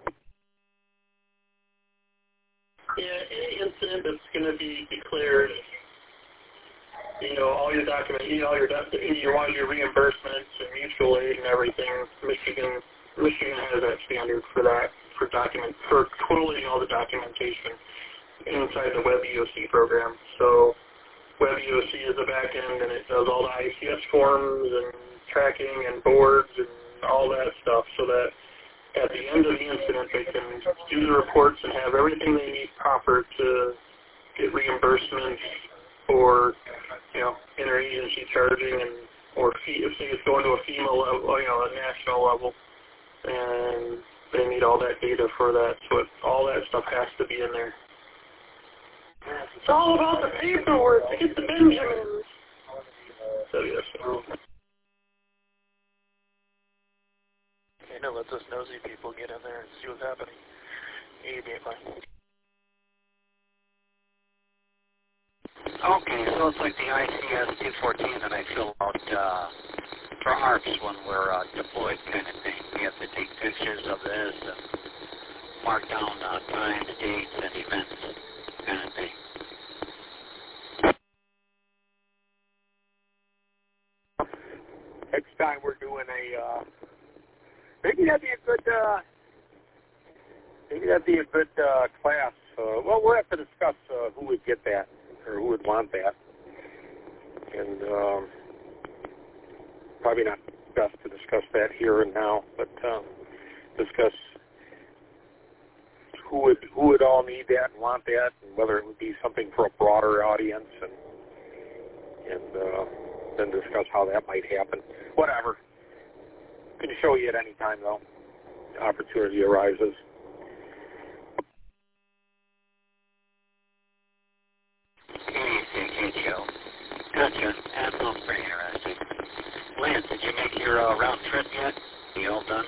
Yeah, any incident that's going to be declared, all your documents, you want your reimbursements and mutual aid and everything. Michigan has that standard for that, for collating all the documentation inside the WebEOC program. So WebEOC is the back end, and it does all the ICS forms and tracking and boards and all that stuff, so that at the end of the incident they can do the reports and have everything they need proper to get reimbursement for, interagency charging or if it's going to a FEMA level, a national level, and they need all that data for that. So all that stuff has to be in there. It's all about the paperwork to get the Benjamins. So yes. Let those nosy people get in there and see what's happening. You be fine. Okay, so it's like the ICS 214 that I fill out for ARPS when we're deployed kind of thing. We have to take pictures of this and mark down times, dates, and events kind of thing. Next time we're doing a, maybe that'd be a good class. Well, we'll have to discuss who would get that or who would want that, and probably not best to discuss that here and now, but discuss who would all need that and want that, and whether it would be something for a broader audience, and then discuss how that might happen. Whatever. Can show you at any time, though. The opportunity arises. KCKGO. Gotcha. That sounds pretty interesting. Lance, did you make your round trip yet? You all done?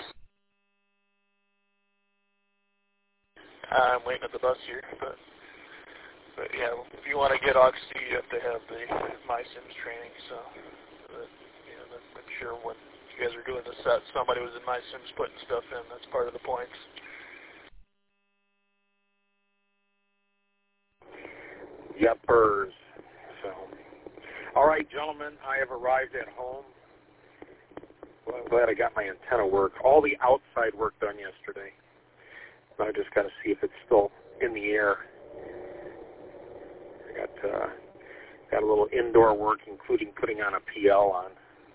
I'm waiting at the bus here, but yeah, if you want to get Aux2, you have to have the MySims training. So, I'm sure when you guys are doing the set, somebody was in MySims putting stuff in. That's part of the points. Yepers. So, all right, gentlemen, I have arrived at home. Well, I'm glad I got my antenna work. All the outside work done yesterday. Now I just got to see if it's still in the air. I got a little indoor work, including putting on a PL on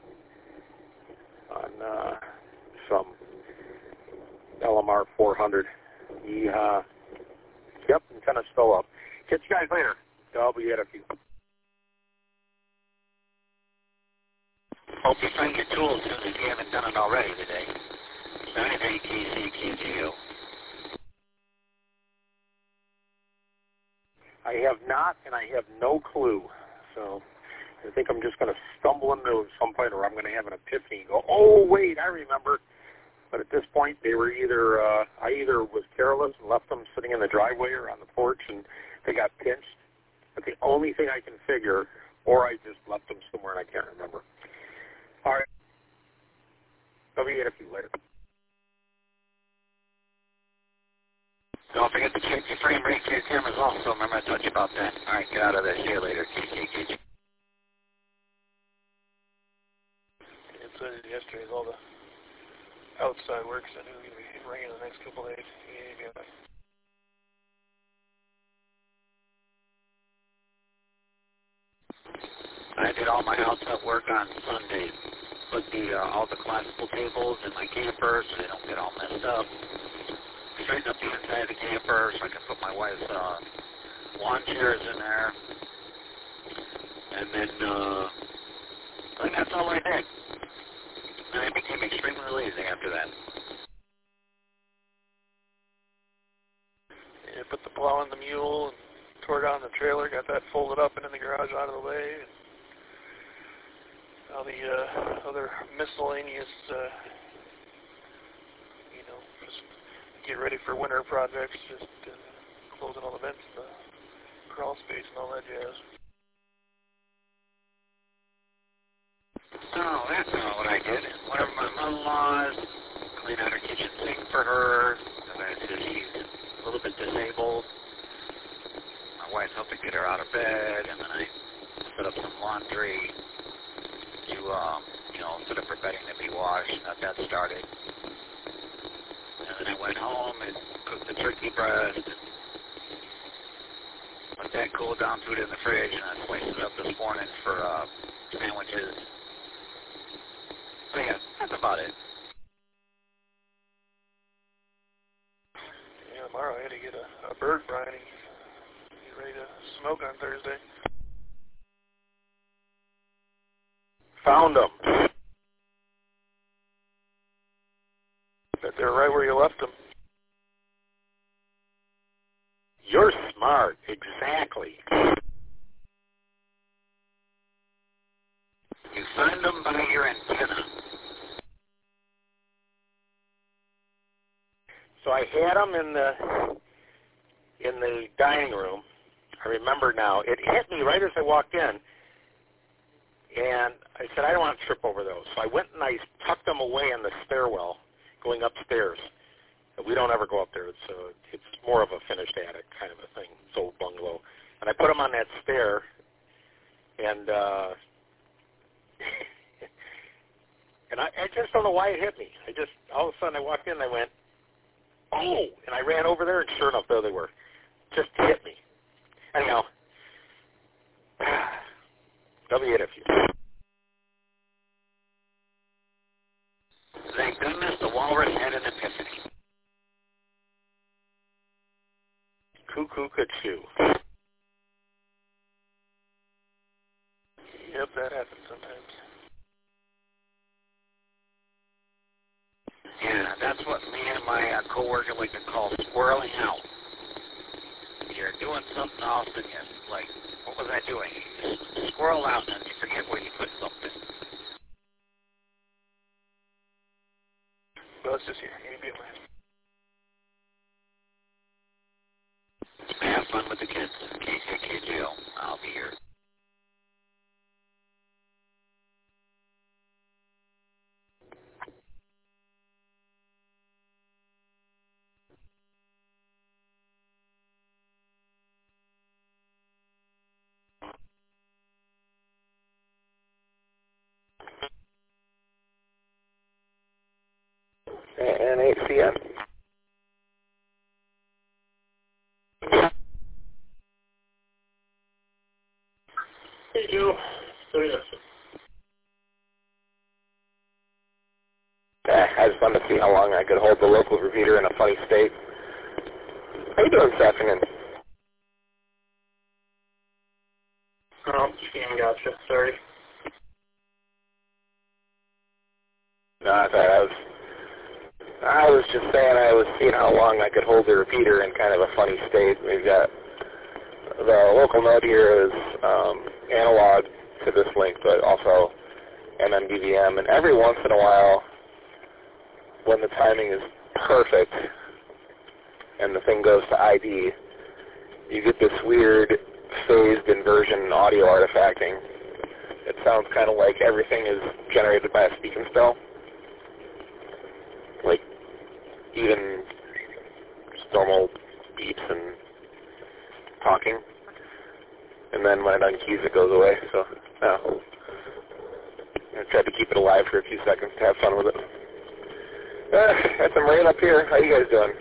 some LMR 400. Yeehaw. Yep, antenna's still up. Catch you guys later. I'll be at a few. Hope you find your tools soon if you haven't done it already today. Anything, KCKGO. I have not, and I have no clue. So I think I'm just going to stumble into some point, or I'm going to have an epiphany and go, oh, wait, I remember. But at this point, they were either, I either was careless and left them sitting in the driveway or on the porch, and they got pinched. But the only thing I can figure, or I just left them somewhere and I can't remember. All right. I'll be at a few later. Don't forget to check your frame rate for your cameras also. Remember I told you about that. All right, get out of there. See you later. KCKG. It said yesterday all the outside work said it was going to be raining the next couple of days. Yeah. I did all my outside work on Sunday. Put all the collapsible tables in my camper so they don't get all messed up. Straighten up the inside of the camper so I can put my wife's lawn chairs in there. And then I think that's all I did. And I became extremely lazy after that. Yeah, put the plow on the mule and tore down the trailer, got that folded up and in the garage out of the way. And all the other miscellaneous, just get ready for winter projects, just closing all the vents and the crawl space and all that jazz. So that's not what I did. Went over my mother-in-law's, cleaned out her kitchen sink for her, because I said she's a little bit disabled. My wife helped to get her out of bed, and then I set up some laundry to, set up her bedding to be washed, and got that started. And then I went home and cooked the turkey breast, and let that cool down, threw it in the fridge, and I sliced it up this morning for sandwiches. So yeah, that's about it. Yeah, tomorrow I had to get a bird brine. Get ready to smoke on Thursday. Found them. Bet they're right where you left them. You're smart. Exactly. You find them by your antenna. So I had them in the dining room. I remember now. It hit me right as I walked in, and I said, I don't want to trip over those. So I went and I tucked them away in the stairwell going upstairs. We don't ever go up there. It's more of a finished attic kind of a thing. It's old bungalow. And I put them on that stair, and and I just don't know why it hit me. All of a sudden I walked in and I went, oh, and I ran over there, and sure enough, there they were. Just hit me. Anyhow, WNFU. Thank goodness the walrus had an epiphany. Cuckoo could chew. Yep, that happens sometimes. Yeah, that's what me and my coworker like to call squirreling out. You're doing something else and you're like, what was I doing? You just squirrel out and you forget where you put something. Well, it's just here. You be my... Have fun with the kids. KKK jail. I'll be here. And HCM. Hey, Joe. So, yes. I just wanted to see how long I could hold the local repeater in a funny state. How you doing this afternoon? Oh, scan, gotcha. Sorry. No, I was just saying I was seeing how long I could hold the repeater in kind of a funny state. We've got the local node here is analog to this link, but also MMDVM. And every once in a while, when the timing is perfect and the thing goes to ID, you get this weird phased inversion audio artifacting. It sounds kind of like everything is generated by a speak and spell. Like even just normal beeps and talking. And then when it unkeys, it goes away. So, I tried to keep it alive for a few seconds to have fun with it. Got some rain up here. How you guys doing?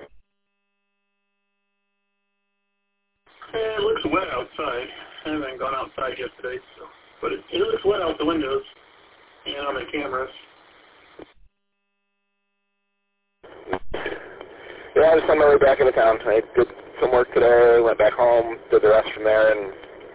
It looks wet outside. I haven't gone outside yet today, so. But it looks wet out the windows and on the cameras. Yeah, I was on my way back into town. I did some work today, went back home, did the rest from there, and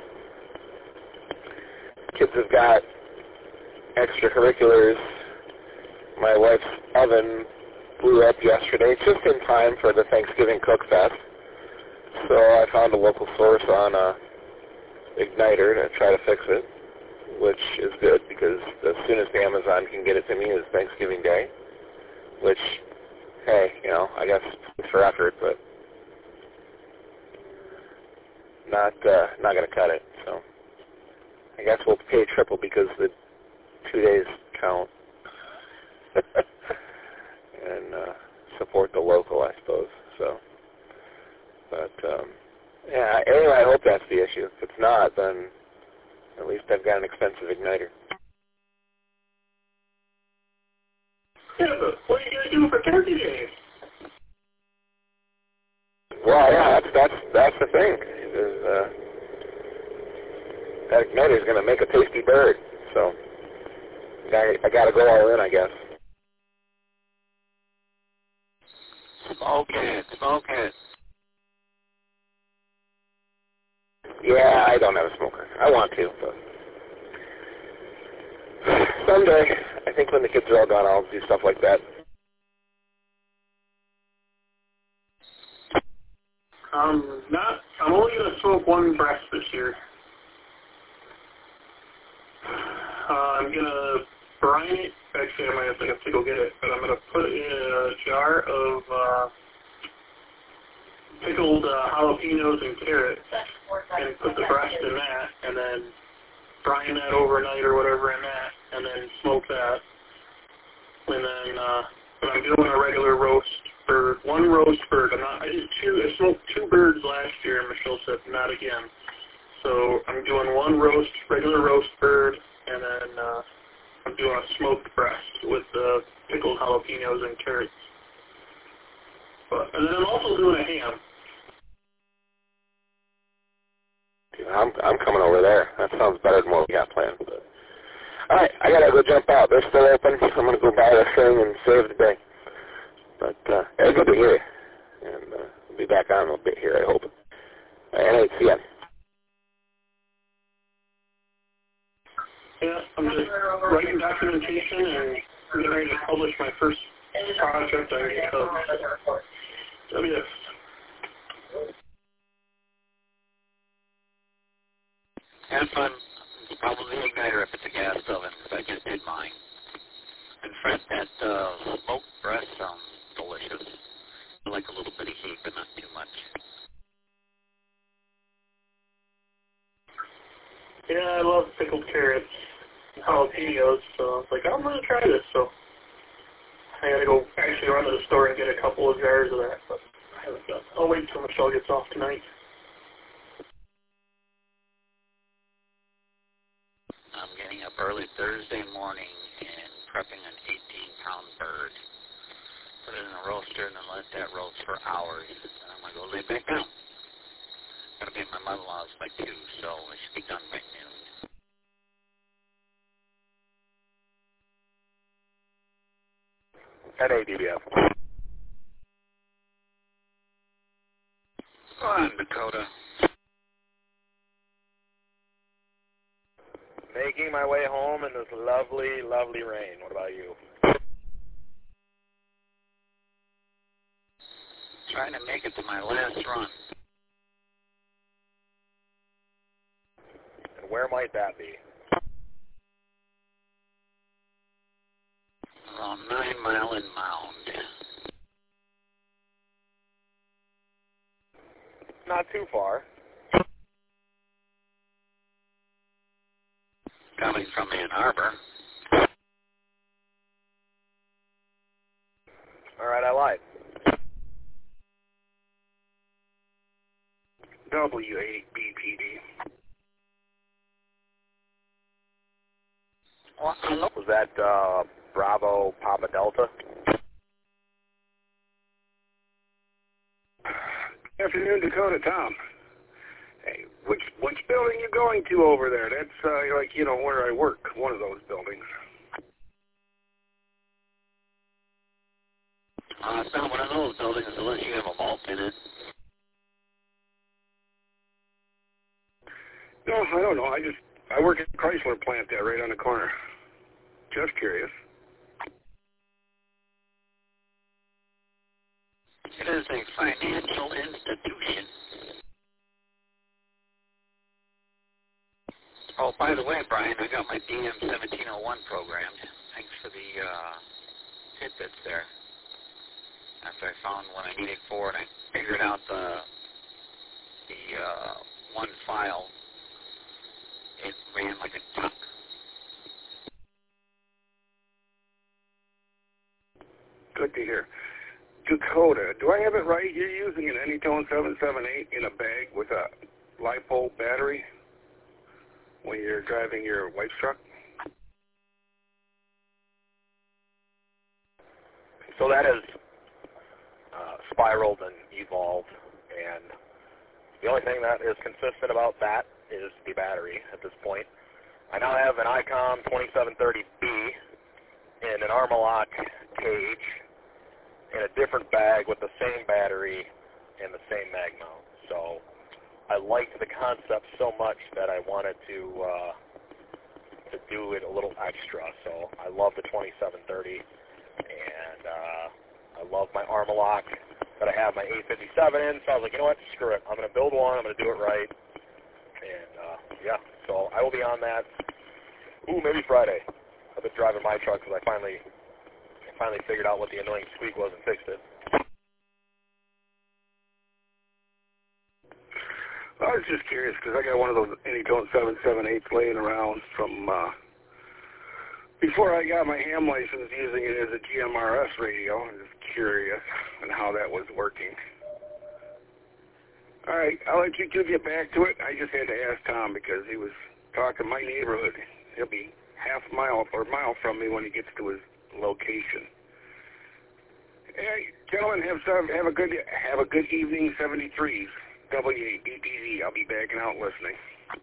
kids have got extracurriculars. My wife's oven blew up yesterday, just in time for the Thanksgiving Cook Fest. So I found a local source on Igniter to try to fix it, which is good because as soon as Amazon can get it to me is Thanksgiving Day, which, hey, I guess it's for effort, but not going to cut it. So I guess we'll pay triple because the 2 days count. And support the local, I suppose. So, but yeah. Anyway, I hope that's the issue. If it's not, then at least I've got an expensive igniter. Yeah, but what are you going to do for Turkey Day? Well, yeah, that's the thing. That igniter is going to make a tasty bird. So I got to go all in, I guess. Smoke it. Yeah, I don't have a smoker. I want to, but someday, I think when the kids are all gone, I'll do stuff like that. I'm only going to smoke one breath this year. I'm going to brine it. Actually, I might have to go get it, but I'm going to put it in a jar of pickled jalapenos and carrots, and put the breast in that, and then brine that overnight or whatever in that, and then smoke that. And then when I'm doing a regular roast bird, one roast bird. I smoked 2 birds last year, and Michelle said not again. So I'm doing one regular roast bird, and then I'm doing a smoked breast with pickled jalapenos and carrots. And then I'm also doing a ham. I'm coming over there. That sounds better than what we got planned. But. All right, I got to go jump out. They're still open. I'm going to go buy this thing and save the day. But it's good to hear you. And we'll be back on a bit here, I hope. And hey, see ya. Yeah, I'm just writing documentation and getting ready to publish my first project on GitHub. WS. Have fun. It's probably an igniter if it's a gas oven, because I just did mine. And Fred, that smoked breast sounds delicious. I like a little bit of heat, but not too much. Yeah, I love pickled carrots and jalapenos, so I was like, I'm going to try this. So I got to go actually run to the store and get a couple of jars of that, but I haven't done. I'll wait until Michelle gets off tonight. I'm getting up early Thursday morning and prepping an 18-pound bird. Put it in a roaster and then let that roast for hours. And I'm going to go lay back down. Got to be at my mother-in-law's by 2, so I should be done by noon. NADBF. Go on, Dakota. Making my way home in this lovely, lovely rain. What about you? Trying to make it to my last run. And where might that be? Around 9 Mile and Mound. Not too far. Coming from Ann Arbor. All right, I lied. W8BPD. Well, hello. Was that Bravo Papa Delta? Afternoon, Dakota, Tom. Hey, which building you going to over there? That's like, you know, where I work, one of those buildings. It's not one of those buildings unless you have a vault in it. No, I don't know. I work at the Chrysler plant there, right on the corner. Just curious. It is a financial institution. Oh, by the way, Brian, I got my DM1701 programmed. Thanks for the tidbits there. After I found what I needed for it, I figured out the one file. It ran like a duck. Good to hear. Dakota, do I have it right? You're using an Anytone 778 in a bag with a LiPo battery when you're driving your wife's truck? So that is spiraled and evolved, and the only thing that is consistent about that is the battery at this point. I now have an ICOM 2730B in an Armalock cage in a different bag with the same battery and the same mag mount. So I liked the concept so much that I wanted to do it a little extra. So I love the 2730, and I love my Armalock that I have my 857 in. So I was like, you know what, screw it. I'm going to build one. I'm going to do it right. And yeah, so I will be on that. Maybe Friday. I've been driving my truck because I finally figured out what the annoying squeak was and fixed it. I was just curious because I got one of those Anytone 778s laying around from before I got my ham license, using it as a GMRS radio. I'm just curious on how that was working. All right, I'll let you two get back to it. I just had to ask Tom because he was talking my neighborhood. He'll be half a mile or a mile from me when he gets to his location. Hey, gentlemen, have a good evening. 73s, W8, BPZ. I'll be backing out listening.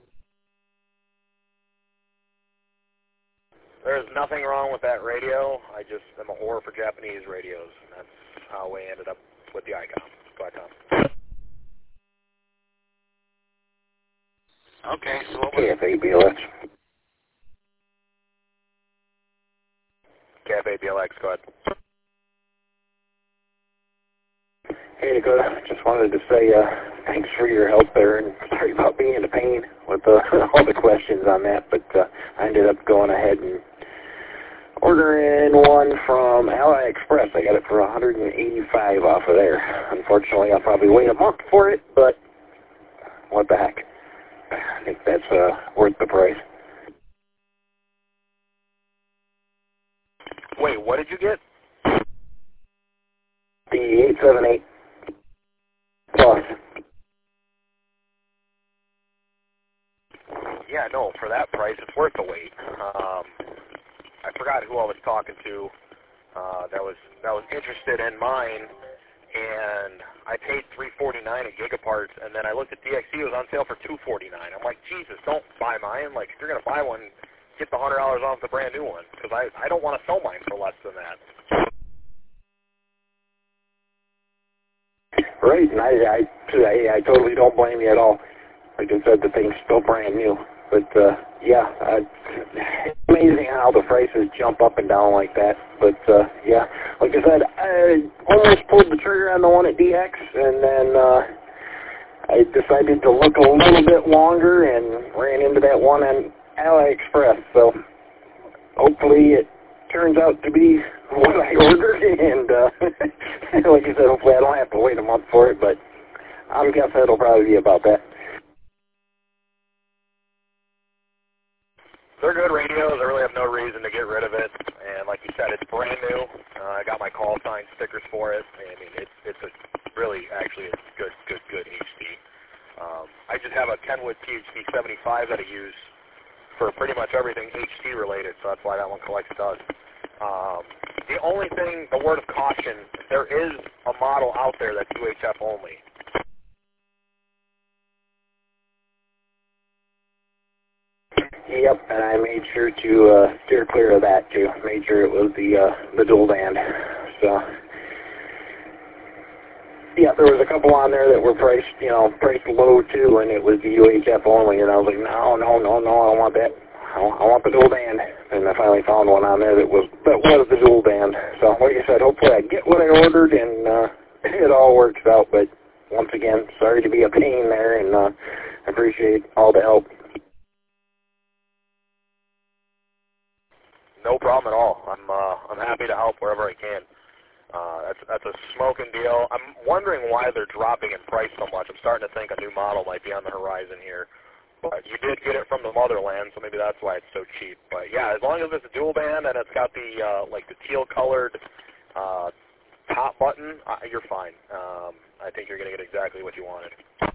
There's nothing wrong with that radio. I just am a whore for Japanese radios, and that's how we ended up with the ICOM. Go ahead, Tom. Okay, so what was KFA BLX. KFA BLX, go ahead. Hey, Dakota. Just wanted to say thanks for your help there, and sorry about being a pain with all the questions on that, but I ended up going ahead and ordering one from AliExpress. I got it for $185 off of there. Unfortunately, I'll probably wait a month for it, but what the heck. I think that's worth the price. Wait, what did you get? The 878 Plus. Yeah, no, for that price, it's worth the wait. I forgot who I was talking to that was interested in mine, and I paid $349 at Gigaparts, and then I looked at DXE, it was on sale for $249. I'm like, Jesus, don't buy mine. Like, if you're going to buy one, get the $100 off the brand new one, because I don't want to sell mine for less than that. Right, and I totally don't blame you at all. Like I said, the thing's still brand new. But, yeah, it's amazing how the prices jump up and down like that. But, yeah, like I said, I almost pulled the trigger on the one at DX, and then I decided to look a little bit longer and ran into that one on AliExpress. So hopefully it turns out to be what I ordered, and like I said, hopefully I don't have to wait a month for it, but I'm guessing it'll probably be about that. They're good radios. I really have no reason to get rid of it. And like you said, it's brand new. I got my call sign stickers for it. I mean, it's a really, actually, it's good HD. I just have a Kenwood THD 75 that I use for pretty much everything HD related, so that's why that one collects dust. The only thing, the word of caution, there is a model out there that's UHF only. Yep, and I made sure to steer clear of that too. Made sure it was the dual band. So yeah, there was a couple on there that were priced low too, and it was the UHF only. And I was like, no, I don't want that. I want the dual band. And I finally found one on there that was the dual band. So like I said, hopefully I get what I ordered and it all works out. But once again, sorry to be a pain there, and I appreciate all the help. No problem at all. I'm happy to help wherever I can. That's a smoking deal. I'm wondering why they're dropping in price so much. I'm starting to think a new model might be on the horizon here. But you did get it from the motherland, so maybe that's why it's so cheap. But yeah, as long as it's a dual band and it's got the like the teal colored top button, you're fine. I think you're going to get exactly what you wanted.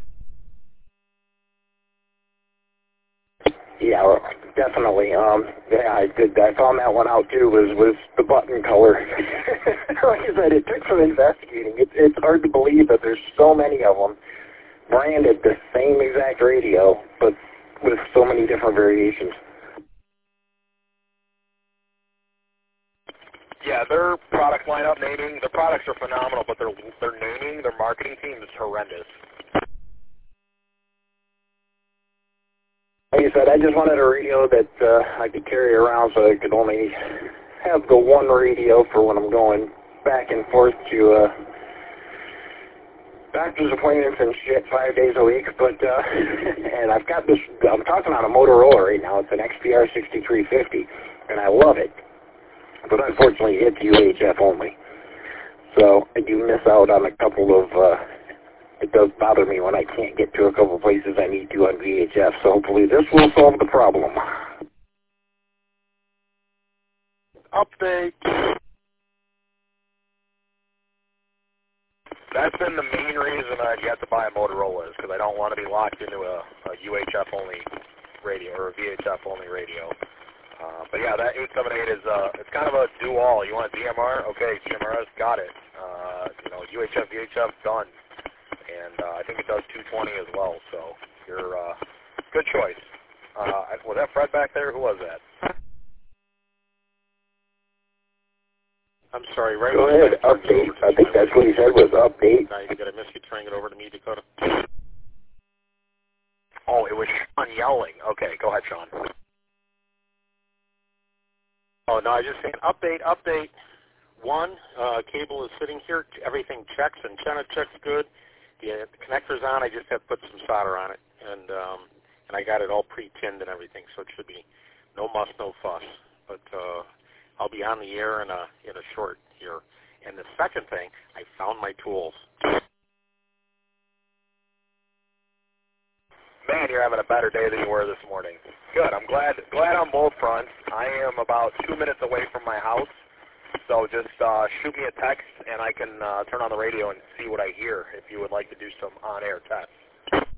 Yeah, definitely. Yeah, I found that one out too. Was the button color? Like I said, it took some investigating. It's hard to believe that there's so many of them branded the same exact radio, but with so many different variations. Yeah, their product lineup naming, the products are phenomenal, but their naming, their marketing team is horrendous. Like I said, I just wanted a radio that I could carry around, so I could only have the one radio for when I'm going back and forth to doctor's appointments and shit 5 days a week. But and I've got this. I'm talking on a Motorola right now. It's an XPR 6350, and I love it. But unfortunately, it's UHF only. So I do miss out on a couple of it does bother me when I can't get to a couple places I need to on VHF, so hopefully this will solve the problem. Update. That's been the main reason I've yet to buy a Motorola, is because I don't want to be locked into a UHF-only radio or a VHF-only radio. But yeah, that 878 is it's kind of a do-all. You want a DMR? Okay, GMRS, got it. UHF, VHF, done. And I think it does 220 as well, so you're good choice. Was that Fred back there? Who was that? I'm sorry, right? Go ahead, update. I think that's what he said was update. Did I miss you turning it over to me, Dakota? Oh, it was Sean yelling. Okay, go ahead, Sean. Oh, no, I was just saying, update. One, cable is sitting here. Everything checks. Antenna checks good. The connector's on. I just have to put some solder on it. And I got it all pre-tinned and everything, so it should be no muss, no fuss. But I'll be on the air in a short here. And the second thing, I found my tools. Man, you're having a better day than you were this morning. Good. I'm glad on both fronts. I am about 2 minutes away from my house, so just shoot me a text, and I can turn on the radio and see what I hear if you would like to do some on-air tests.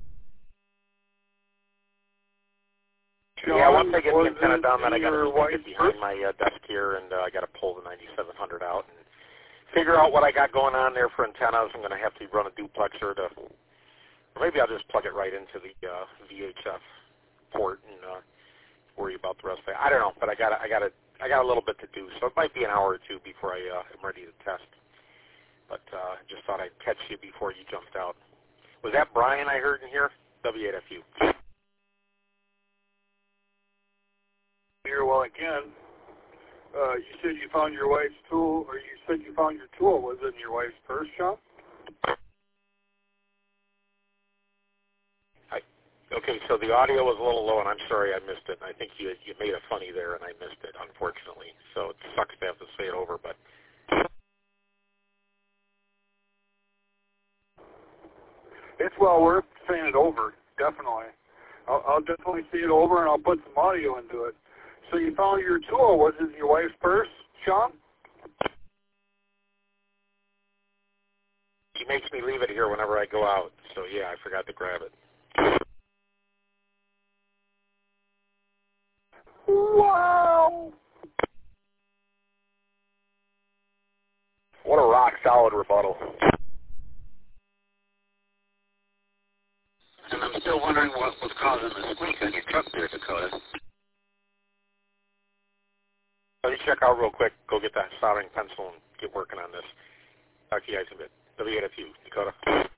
Yeah, once I get the antenna down, then I got to get behind my desk here, and I got to pull the 9700 out and figure out what I got going on there for antennas. I'm going to have to run a duplexer to, or maybe I'll just plug it right into the VHF port and worry about the rest of it. I don't know, but I got a little bit to do, so it might be an hour or two before I am ready to test. But just thought I'd catch you before you jumped out. Was that Brian I heard in here? W8FU. Here, well, again, you said you found your wife's tool, or you said you found your tool. Was it in your wife's purse, Sean? Okay, so the audio was a little low, and I'm sorry I missed it. I think you made a funny there, and I missed it, unfortunately. So it sucks to have to say it over, but... It's well worth saying it over, definitely. I'll definitely see it over, and I'll put some audio into it. So you found your tool. Was it in your wife's purse, Sean? She makes me leave it here whenever I go out, so yeah, I forgot to grab it. Wow! What a rock-solid rebuttal. And I'm still wondering what was causing the squeak on your truck there, Dakota. Let me check out real quick. Go get that soldering pencil and get working on this. Talk to you guys in a bit. W8FU, Dakota.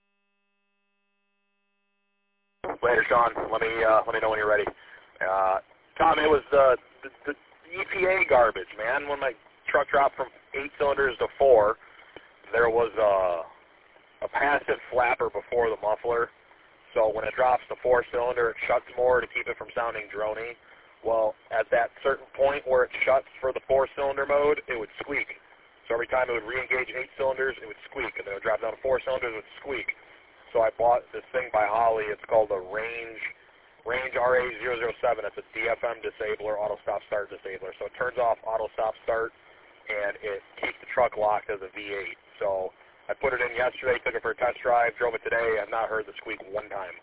Later, Sean. Let me know when you're ready. Tom, it was the EPA garbage, man. When my truck dropped from 8 cylinders to 4, there was a passive flapper before the muffler. So when it drops to 4-cylinder, it shuts more to keep it from sounding drony. Well, at that certain point where it shuts for the 4-cylinder mode, it would squeak. So every time it would re-engage 8 cylinders, it would squeak. And then it would drop down to 4 cylinders, it would squeak. So I bought this thing by Holly. It's called a Range RA007. It's a DFM disabler, auto stop start disabler. So it turns off auto stop start, and it keeps the truck locked as a V8. So I put it in yesterday, took it for a test drive, drove it today. I've not heard the squeak one time.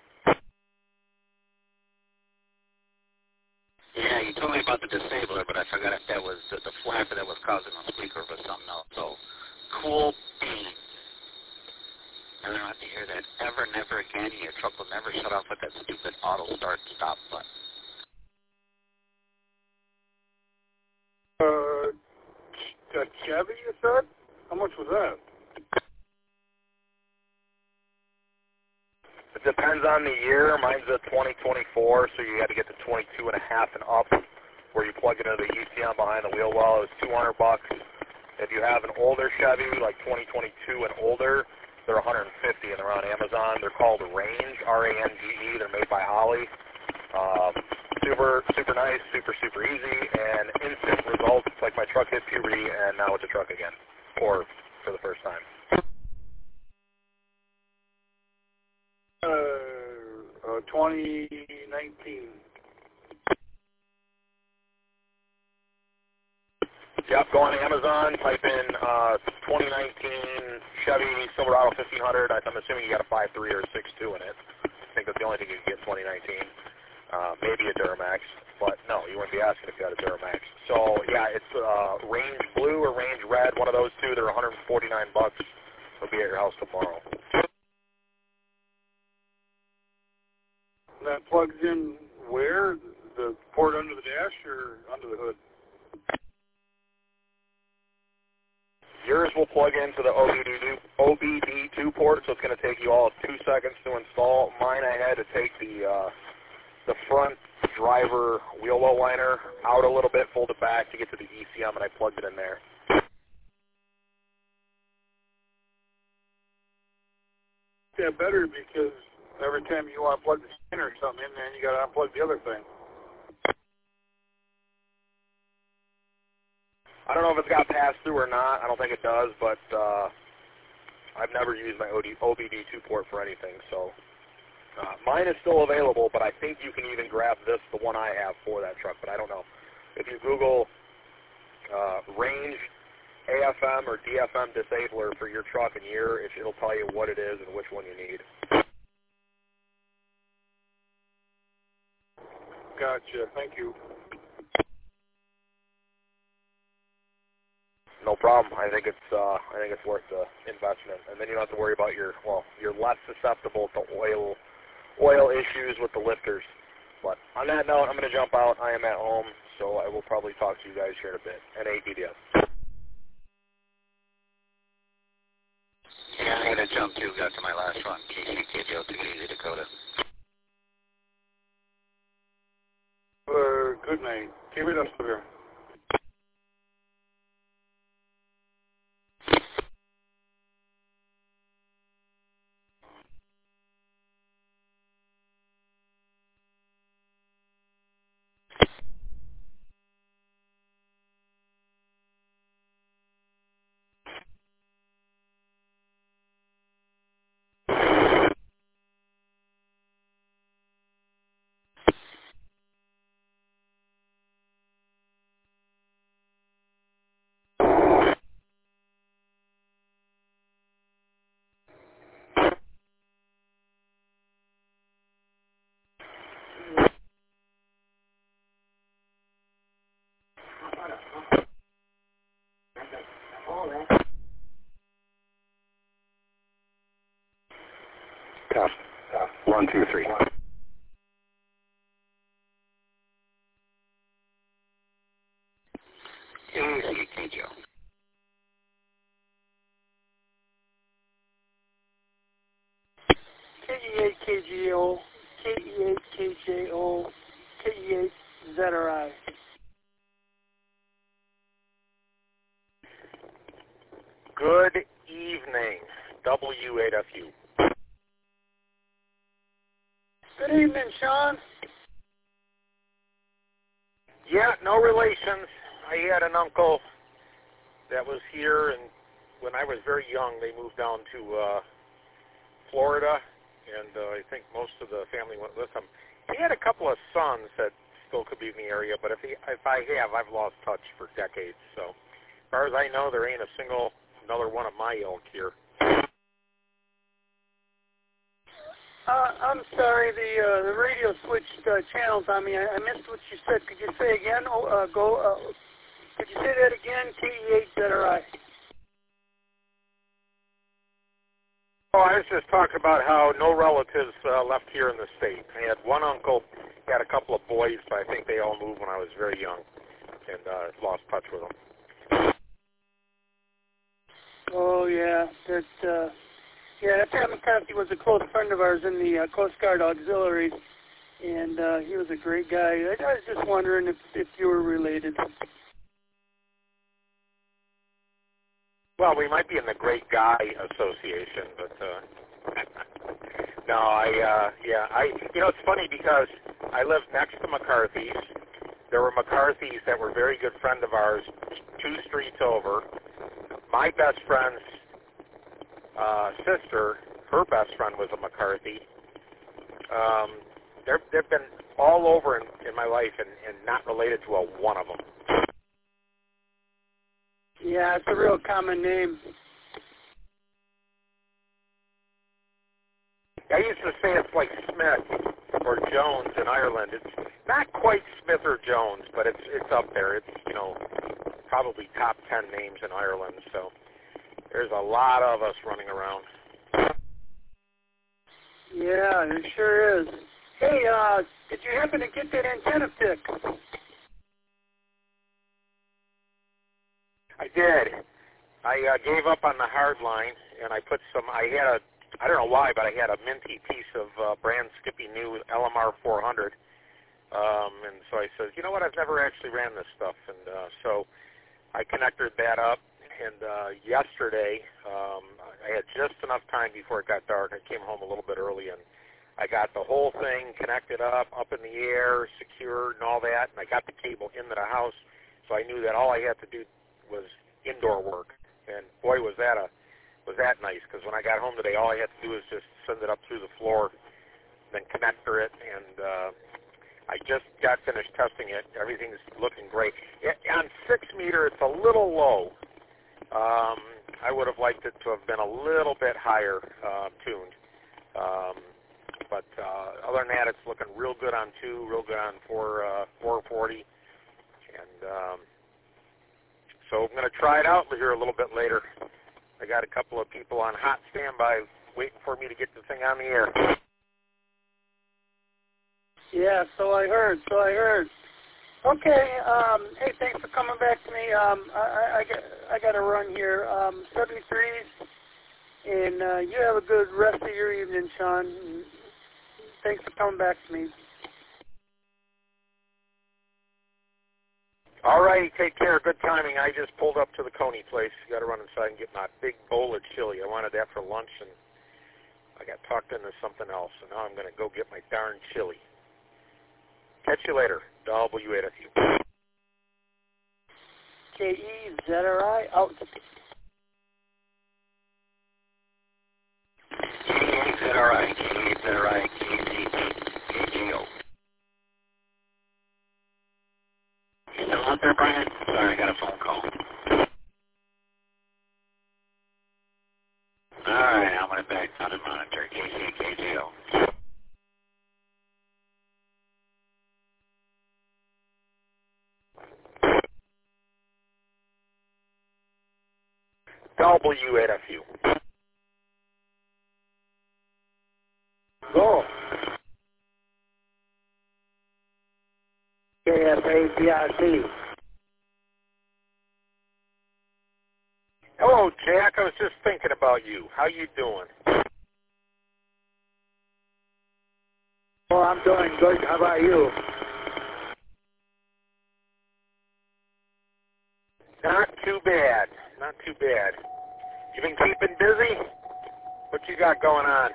Yeah, you told me about the disabler, but I forgot if that was the flapper that was causing the squeak or if it was something else. So, cool beans. I don't have to hear that ever, never again. Your truck will never shut off with that stupid auto start stop button. That Chevy, you said? How much was that? It depends on the year. Mine's a 2024, so you had to get the 22 and a half and up, where you plug it into the ECM behind the wheel well. It was $200. If you have an older Chevy, like 2022 and older, they're $150, and they're on Amazon. They're called Range, R-A-N-G-E. They're made by Holly. Super nice, super easy, and instant results. It's like my truck hit puberty, and now it's a truck again, or for the first time. 2019. Yep, go on Amazon, type in 2019 Chevy Silverado 1500. I'm assuming you got a 5.3 or a 6.2 in it. I think that's the only thing you can get 2019. Maybe a Duramax, but no, you wouldn't be asking if you had a Duramax. So, yeah, it's Range Blue or Range Red, one of those two. They're $149. They'll be at your house tomorrow. That plugs in where? The port under the dash or under the hood? Yours will plug into the OBD2 port, so it's going to take you all of 2 seconds to install. Mine, I had to take the front driver wheel well liner out a little bit, fold it back to get to the ECM, and I plugged it in there. Yeah, better, because every time you want to plug the spinner or something in there, you got to unplug the other thing. I don't know if it's got pass-through or not. I don't think it does, but I've never used my OBD2 port for anything, so mine is still available, but I think you can even grab this, the one I have for that truck, but I don't know. If you Google Range AFM or DFM disabler for your truck and year, it'll tell you what it is and which one you need. Gotcha. Thank you. No problem. I think it's worth the investment, and then you don't have to worry about you're less susceptible to oil issues with the lifters. But on that note, I'm going to jump out. I am at home, so I will probably talk to you guys here in a bit. NADDS. Yeah, I'm going to jump too. Got to my last one. KCKJO, Easy Dakota. Good night. Keep it up there. Tough. 1, 2, 3. KCKJO. KE8KGO, KE8KJO, KE8ZRI. Good evening, W8FU. Good evening, Sean. Yeah, no relations. I had an uncle that was here, and when I was very young, they moved down to Florida, and I think most of the family went with him. He had a couple of sons that still could be in the area, but if I have, I've lost touch for decades. So as far as I know, there ain't a single another one of my ilk here. I'm sorry, the radio switched channels on me. I missed what you said. Could you say again? Could you say that again? KE8ZRI. Oh, I was just talking about how no relatives left here in the state. I had one uncle, he had a couple of boys, but I think they all moved when I was very young, and lost touch with them. Oh, yeah. Pat McCarthy was a close friend of ours in the Coast Guard Auxiliaries, and he was a great guy. I was just wondering if you were related. Well, we might be in the Great Guy Association, but no, it's funny because I lived next to McCarthy's. There were McCarthy's that were very good friend of ours 2 streets over. My best friend's sister, her best friend was a McCarthy. they've been all over in my life and not related to a one of them. Yeah, it's a real common name. I used to say it's like Smith or Jones in Ireland. It's not quite Smith or Jones, but it's up there. It's, you know, probably top 10 names in Ireland. So there's a lot of us running around. Yeah, it sure is. Hey, did you happen to get that antenna fixed? I did. I gave up on the hard line, and I put some, I don't know why, but I had a minty piece of brand Skippy new LMR 400. And so I said, you know what, I've never actually ran this stuff. And so I connected that up. And yesterday, I had just enough time before it got dark. I came home a little bit early, and I got the whole thing connected up in the air, secured, and all that. And I got the cable into the house, so I knew that all I had to do was indoor work. And boy, was that nice, because when I got home today, all I had to do was just send it up through the floor, then connector it, and I just got finished testing it. Everything's looking great. On 6 meter, it's a little low. I would have liked it to have been a little bit higher tuned. But other than that, it's looking real good on 2, real good on 440. And so I'm going to try it out here a little bit later. I got a couple of people on hot standby waiting for me to get the thing on the air. Yeah, so I heard. Okay, hey, thanks for coming back to me. I got to run here. 73s, and you have a good rest of your evening, Sean. Thanks for coming back to me. All righty, take care. Good timing. I just pulled up to the Coney place. Got to run inside and get my big bowl of chili. I wanted that for lunch, and I got talked into something else, so now I'm going to go get my darn chili. Catch you later. W8FU. KEZRI out. KEZRI, KEZRI, KZT, You still out there, Brian? Sorry, I got a phone call. All right, I'm going to back on the monitor, KCKGO. W8FU. Go. KFAPRC. Hello, Jack. I was just thinking about you. How you doing? Oh, I'm doing good. How about you? Not too bad. Not too bad. You been keeping busy? What you got going on?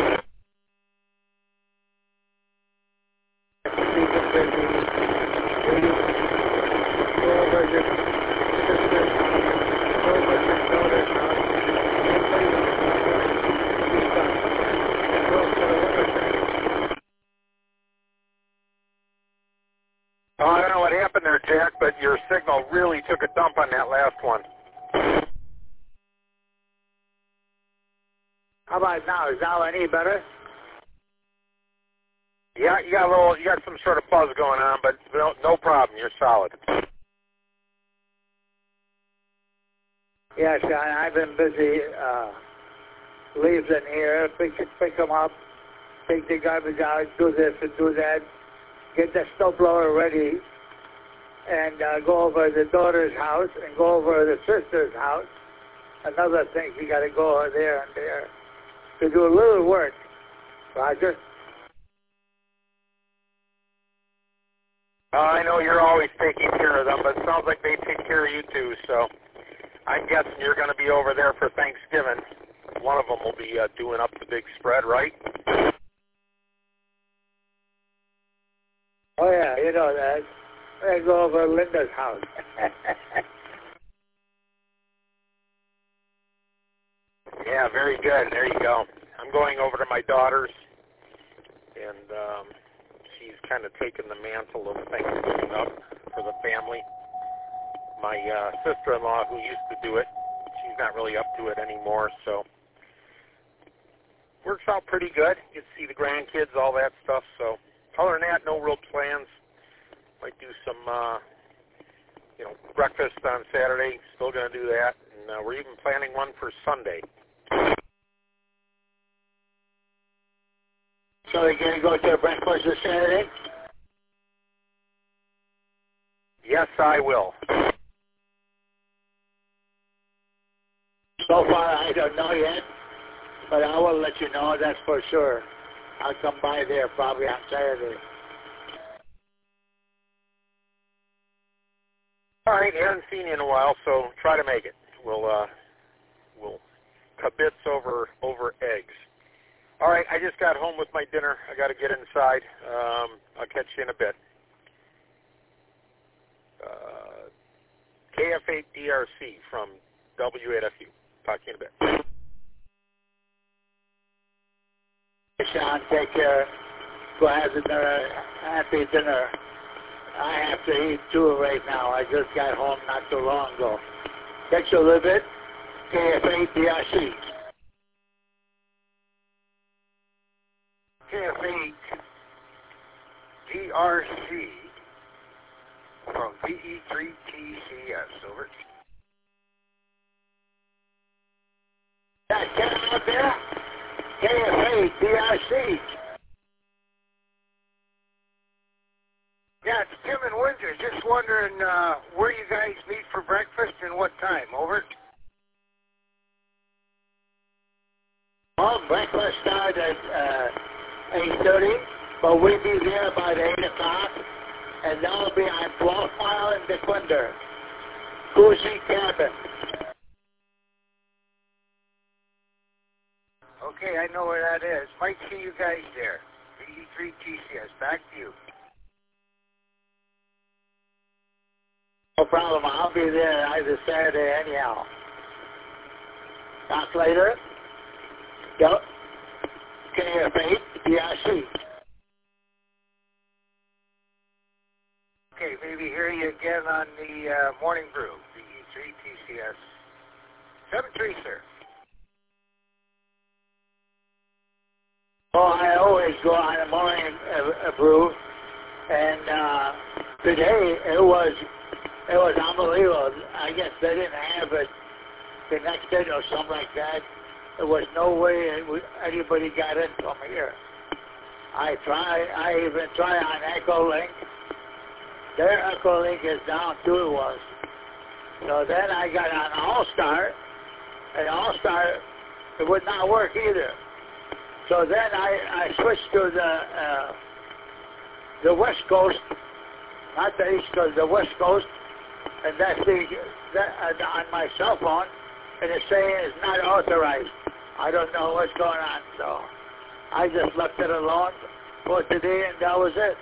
Oh, I don't know what happened there, Jack, but your signal really took a dump on that last one. How about now? Is now any better? Yeah, you got some sort of buzz going on, but no problem. You're solid. Yes, I've been busy. Leaves in here, pick them up, take the garbage out, do this and do that, get the snowblower ready, and go over the daughter's house and go over the sister's house. Another thing, you got to go over there and there to do a little work. Roger. I know you're always taking care of them, but it sounds like they take care of you too, so I'm guessing you're going to be over there for Thanksgiving. One of them will be doing up the big spread, right? Oh, yeah, you know that. I go over to Linda's house. Yeah, very good. There you go. I'm going over to my daughter's, and kind of taken the mantle of Thanksgiving up for the family. My sister-in-law, who used to do it, she's not really up to it anymore, so works out pretty good. You see the grandkids, all that stuff. So other than that, no real plans. Might do some, breakfast on Saturday. Still going to do that. And we're even planning one for Sunday. So you're going to go to a breakfast this Saturday? Yes, I will. So far, I don't know yet, but I will let you know, that's for sure. I'll come by there probably on Saturday. All right, haven't seen you in a while, so try to make it. We'll kibitz over eggs. All right, I just got home with my dinner. I got to get inside. I'll catch you in a bit. KF8DRC from W8FU. Talk to you in a bit. Sean, take care. Go have dinner. Happy dinner. I have to eat too right now. I just got home not too long ago. Catch you a little bit. KF8DRC. KF8DRC from VE3TCS. Over. That Ken out there? KF8DRC. Yeah, it's Tim in Windsor. Just wondering where you guys meet for breakfast and what time. Over. Well, breakfast starts at 8:30, but we'll be there about 8 o'clock, and that'll be on 12th Mile in DeQuinder. Cozy Cabin. Okay, I know where that is. Might see you guys there. VE3TCS. Back to you. No problem. I'll be there either Saturday anyhow. Talk later. Yep. KF8DRC. Okay, maybe hear you again on the morning brew. VE3TCS. 7-3, sir. Oh, I always go on the morning brew, and today it was unbelievable. I guess they didn't have it connected or something like that. There was no way anybody got in from here. I even tried on Echolink. Their Echolink is down too, it was. So then I got on All-Star, and All-Star, it would not work either. So then I switched to the West Coast, not the East Coast, the West Coast, and that's on my cell phone, and it's saying it's not authorized. I don't know what's going on, so I just left it alone for today, and that was it.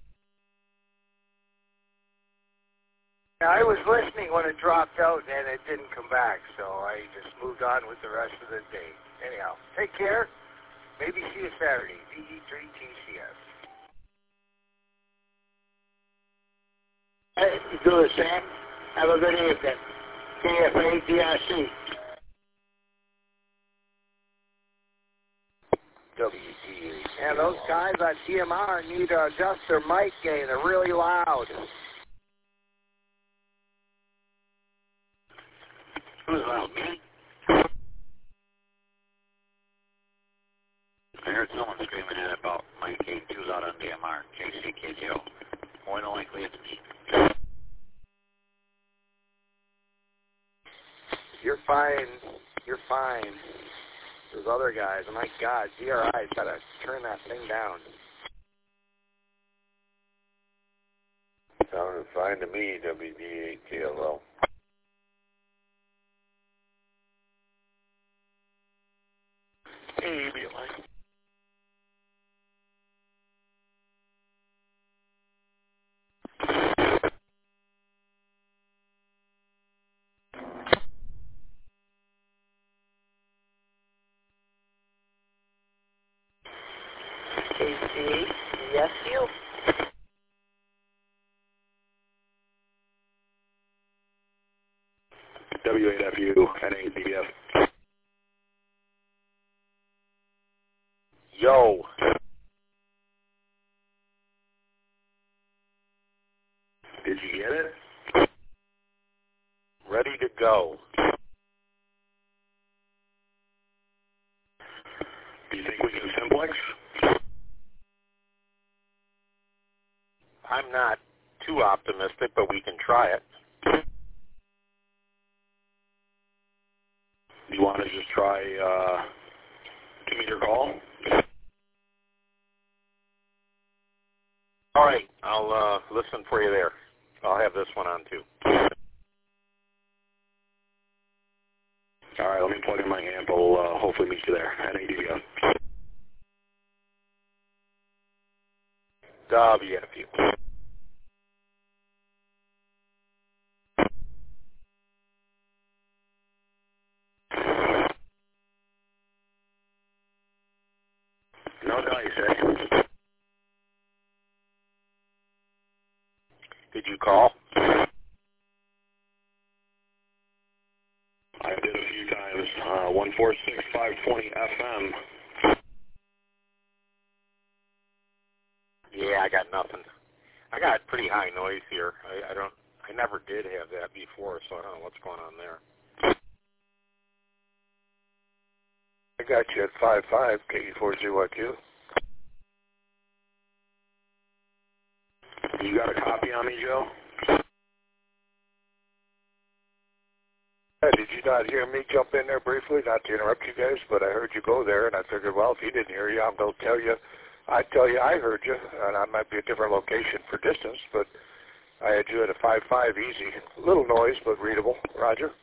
I was listening when it dropped out, and it didn't come back, so I just moved on with the rest of the day. Anyhow, take care. Maybe see you Saturday. VE3TCS. Hey, do the same. Have a good evening. KF8DRC. WT. And those guys on TMR need to adjust their mic gain. They're really loud. Who's loud, me? I heard someone screaming at about mic gain too loud on DMR. KCKJO. More than likely it's me. You're fine. You're fine. Those other guys, my God, GRI's got to turn that thing down. Sounded fine to me, WB8KLL. Hey, be like. KCSU. W8FU, NADBF. Yo. Did you get it? Ready to go. Do you think we can simplex? I'm not too optimistic, but we can try it. Do you want to just try 2-meter call? All right, I'll listen for you there. I'll have this one on too. All right, let me plug in my amp. I'll hopefully meet you there. NADBF. WFU. No dice, eh? Did you call? I did a few times. 146-520 FM. Yeah, I got nothing. I got pretty high noise here. I never did have that before, so I don't know what's going on there. I got you at 5.5 KE40YQ. You got a copy on me, Joe? Did you not hear me jump in there briefly? Not to interrupt you guys, but I heard you go there, and I figured, well, if he didn't hear you, I'm going to tell you. I tell you I heard you, and I might be a different location for distance, but I had you at a 5.5 easy. Little noise, but readable. Roger.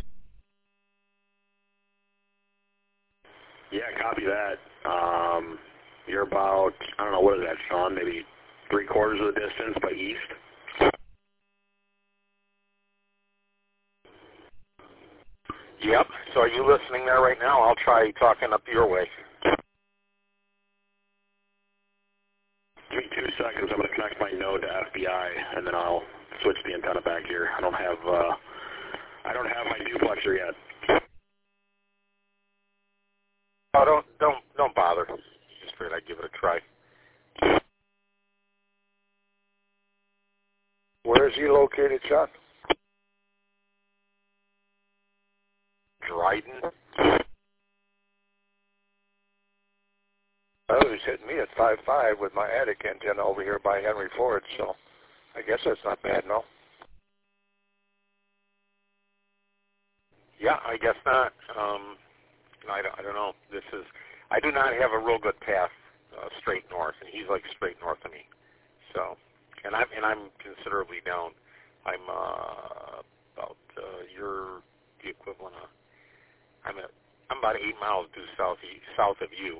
Yeah, copy that. You're about, I don't know, what is that, Sean? Maybe 3/4 of the distance by east? Yep. So are you listening there right now? I'll try talking up your way. Give me 2 seconds. I'm going to connect my node to FBI, and then I'll switch the antenna back here. I don't have my duplexer yet. Oh, don't bother. Just figured I'd give it a try. Where is he located, Sean? Dryden. Oh, he's hitting me at 5.5 with my attic antenna over here by Henry Ford, so I guess that's not bad, no? Yeah, I guess not. I don't know. I do not have a real good path straight north, and he's like straight north of me. So, and I'm considerably down. I'm about you're the equivalent of. I'm about 8 miles due south of you.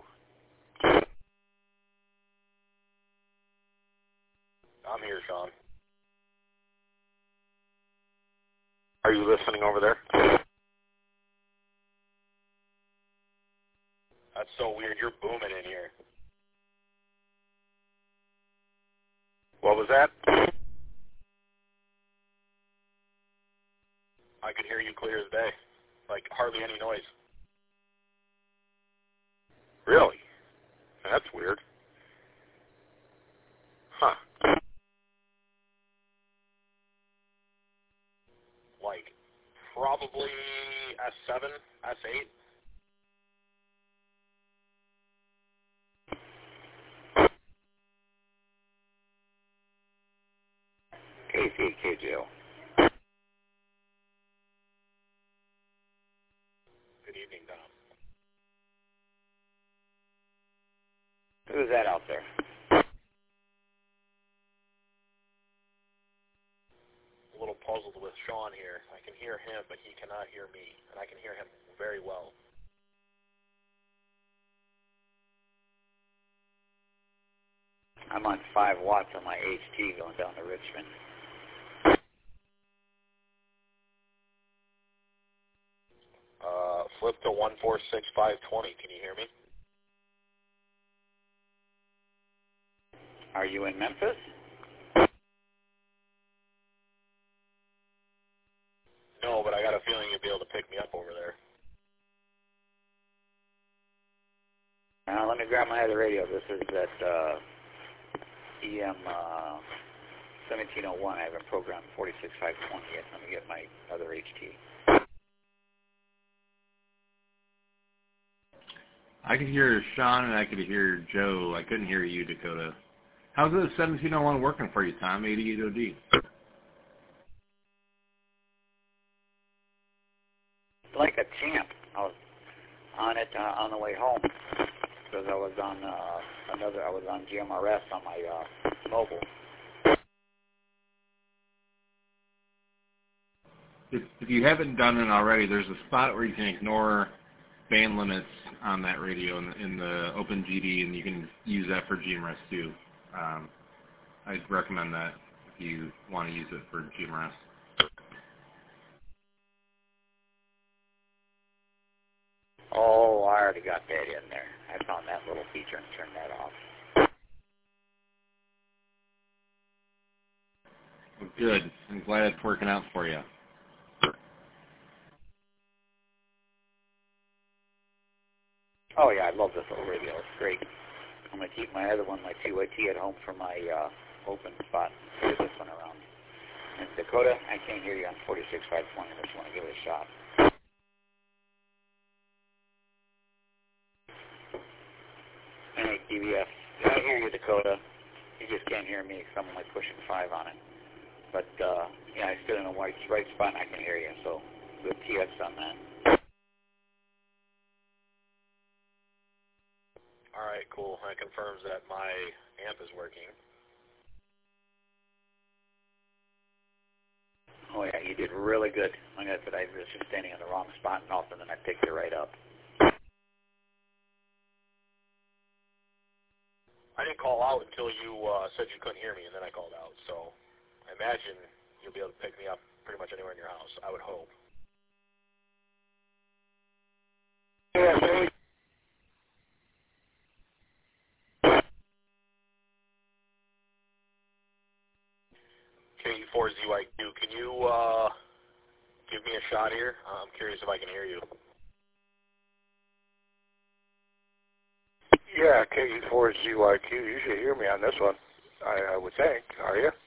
I'm here, Sean. Are you listening over there? That's so weird. You're booming in here. What was that? I could hear you clear as day. Like, hardly any noise. Really? That's weird. Huh. Like, probably S7, S8. KCKJO. Good evening, Tom. Who's that out there? A little puzzled with Sean here. I can hear him, but he cannot hear me, and I can hear him very well. I'm on 5 watts on my HT going down to Richmond. Flip to 146.520. Can you hear me? Are you in Memphis? No, but I got a feeling you'll be able my other radio. This is at EM 1701. I haven't programmed 46520 yet. Let me get my other HT. I could hear Sean and I could hear Joe. I couldn't hear you, Dakota. How's the 1701 working for you, Tom? 88 OD. Like a champ. I was on it on the way home because I was on I was on GMRS on my mobile. If you haven't done it already, there's a spot where you can ignore band limits on that radio in the OpenGD, and you can use that for GMRS too. I'd recommend that if you want to use it for GMRS. Oh, I already got that in there. I found that little feature and turned that off. Well, good. I'm glad it's working out for you. Oh, yeah, I love this little radio. It's great. I'm going to keep my other one, my 2YT, at home for my open spot. Get this one around. And Dakota, I can't hear you on 46520. I just want to give it a shot. Hey, DBF. I hear you, Dakota. You just can't hear me because I'm only pushing 5 on it. But, yeah, I stood in a right spot and I can hear you, so good TX on that. All right, cool. That confirms that my amp is working. Oh, yeah, you did really good. Like I said, I was just standing in the wrong spot and all, and then I picked it right up. I didn't call out until you said you couldn't hear me, and then I called out. So I imagine you'll be able to pick me up pretty much anywhere in your house, I would hope. KE4ZYQ, can you give me a shot here? I'm curious if I can hear you. Yeah, KE4ZYQ. You should hear me on this one, I would think. Are you?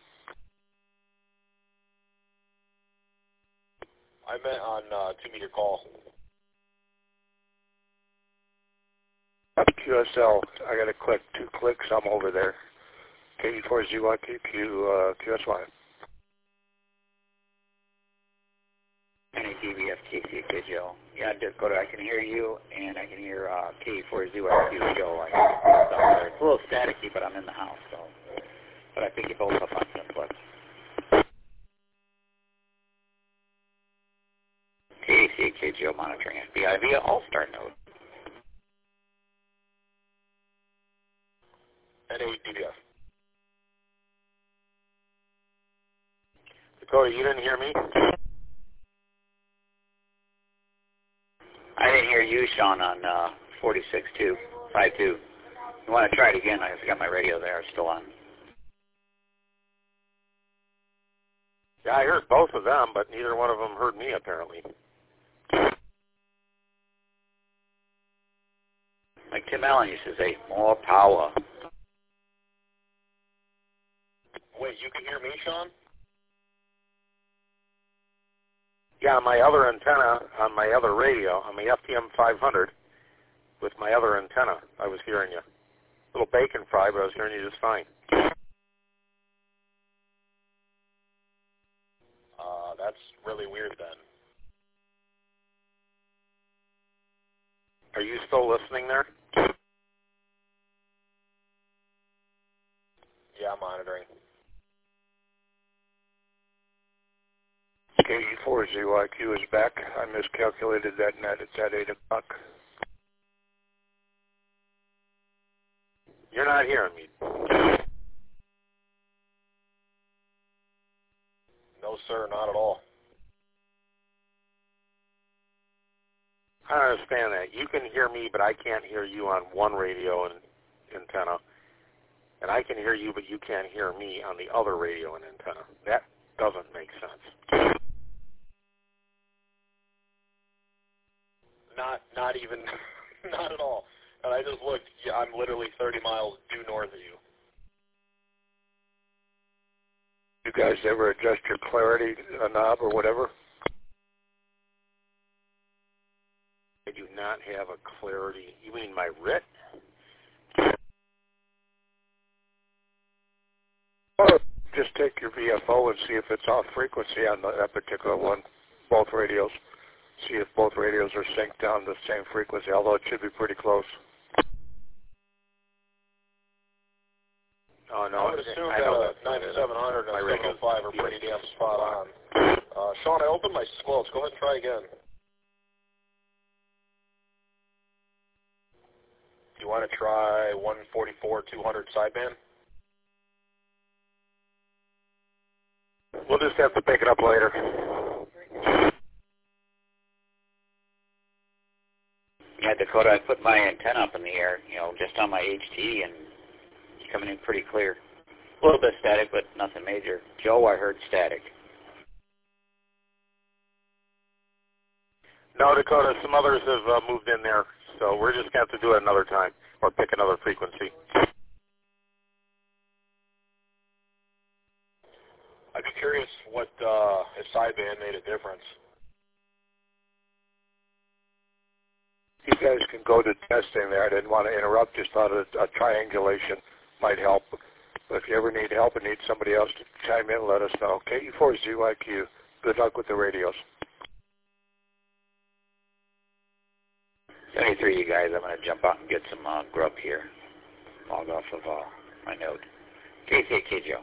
I meant on 2-meter call. QSL. I got to click 2 clicks. I'm over there. KE4ZYQ, QSY. NADBF KCK Joe. Yeah, Dakota, I can hear you, and I can hear KE4ZYQ Joe. It's a little staticky, but I'm in the house, so. But I pick you both up on simplex. KCK Joe monitoring FBI via All-Star node. NADBF. Dakota, you didn't hear me? I didn't hear you, Sean, on 46.252. You want to try it again? I got my radio there. It's still on. Yeah, I heard both of them, but neither one of them heard me, apparently. Like Tim Allen used to say, more power. Wait, you can hear me, Sean? Yeah, on my other antenna, on my other radio, on my FTM 500, with my other antenna, I was hearing you. A little bacon fry, but I was hearing you just fine. That's really weird then. Are you still listening there? Yeah, I'm monitoring. KE4ZYQ is back. I miscalculated that net. It's at 8 o'clock. You're not hearing me. No, sir, not at all. I don't understand that. You can hear me, but I can't hear you on one radio and antenna. And I can hear you, but you can't hear me on the other radio and antenna. That doesn't make sense. Not even, not at all. And I just looked. Yeah, I'm literally 30 miles due north of you. You guys ever adjust your clarity knob or whatever? I do not have a clarity. You mean my RIT? Or just take your VFO and see if it's off frequency on that particular one, both radios. See if both radios are synced down to the same frequency, although it should be pretty close. Oh, no. I would assume that a 9700 and a 705 are pretty damn spot on. Sean, I opened my squelch. Go ahead and try again. Do you want to try 144-200 sideband? We'll just have to pick it up later. Yeah, Dakota, I put my antenna up in the air, just on my HT, and it's coming in pretty clear. A little bit static, but nothing major. Joe, I heard static. No, Dakota, some others have moved in there, so we're just going to have to do it another time or pick another frequency. I'd be curious what if sideband made a difference. You guys can go to testing there. I didn't want to interrupt. Just thought a triangulation might help. But if you ever need help and need somebody else to chime in, let us know. KE4ZYQ. Good luck with the radios. 73, you guys. I'm going to jump out and get some grub here. Log off of my node. KCK Joe.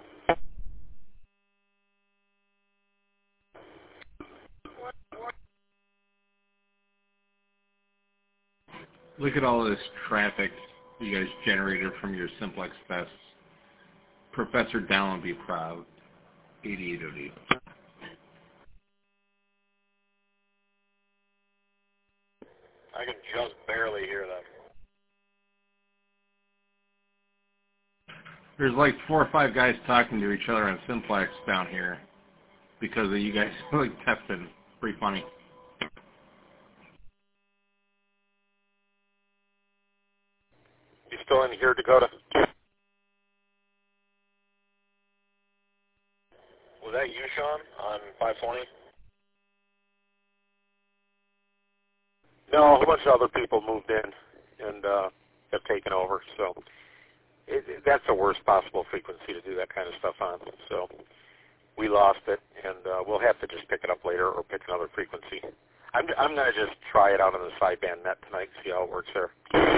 Look at all this traffic you guys generated from your Simplex Fest. Professor Dallin be proud. 88OD. I can just barely hear them. There's like 4 or 5 guys talking to each other on Simplex down here because of you guys like testing. Pretty funny. You still in here, Dakota? Was that you, Sean, on 520? No, a whole bunch of other people moved in and have taken over. So that's the worst possible frequency to do that kind of stuff on. So we lost it, and we'll have to just pick it up later or pick another frequency. I'm going to just try it out on the sideband net tonight, see how it works there.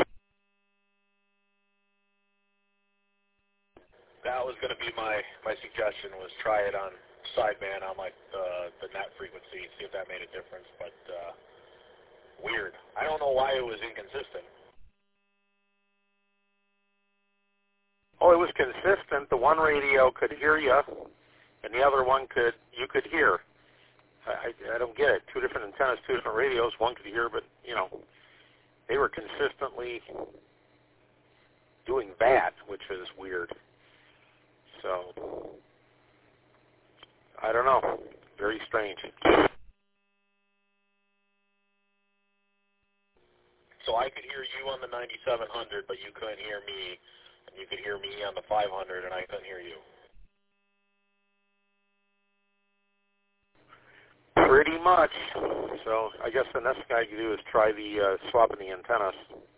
That was going to be my suggestion, was try it on sideband on like the net frequency, see if that made a difference. But weird. I don't know why it was inconsistent. Oh, it was consistent. The one radio could hear you, and the other one you could hear. I don't get it. 2 different antennas, 2 different radios. One could hear, but they were consistently doing that, which is weird. So I don't know. Very strange. So I could hear you on the 9700, but you couldn't hear me, and you could hear me on the 500, and I couldn't hear you. Pretty much. So I guess the next thing I can do is try the swapping the antennas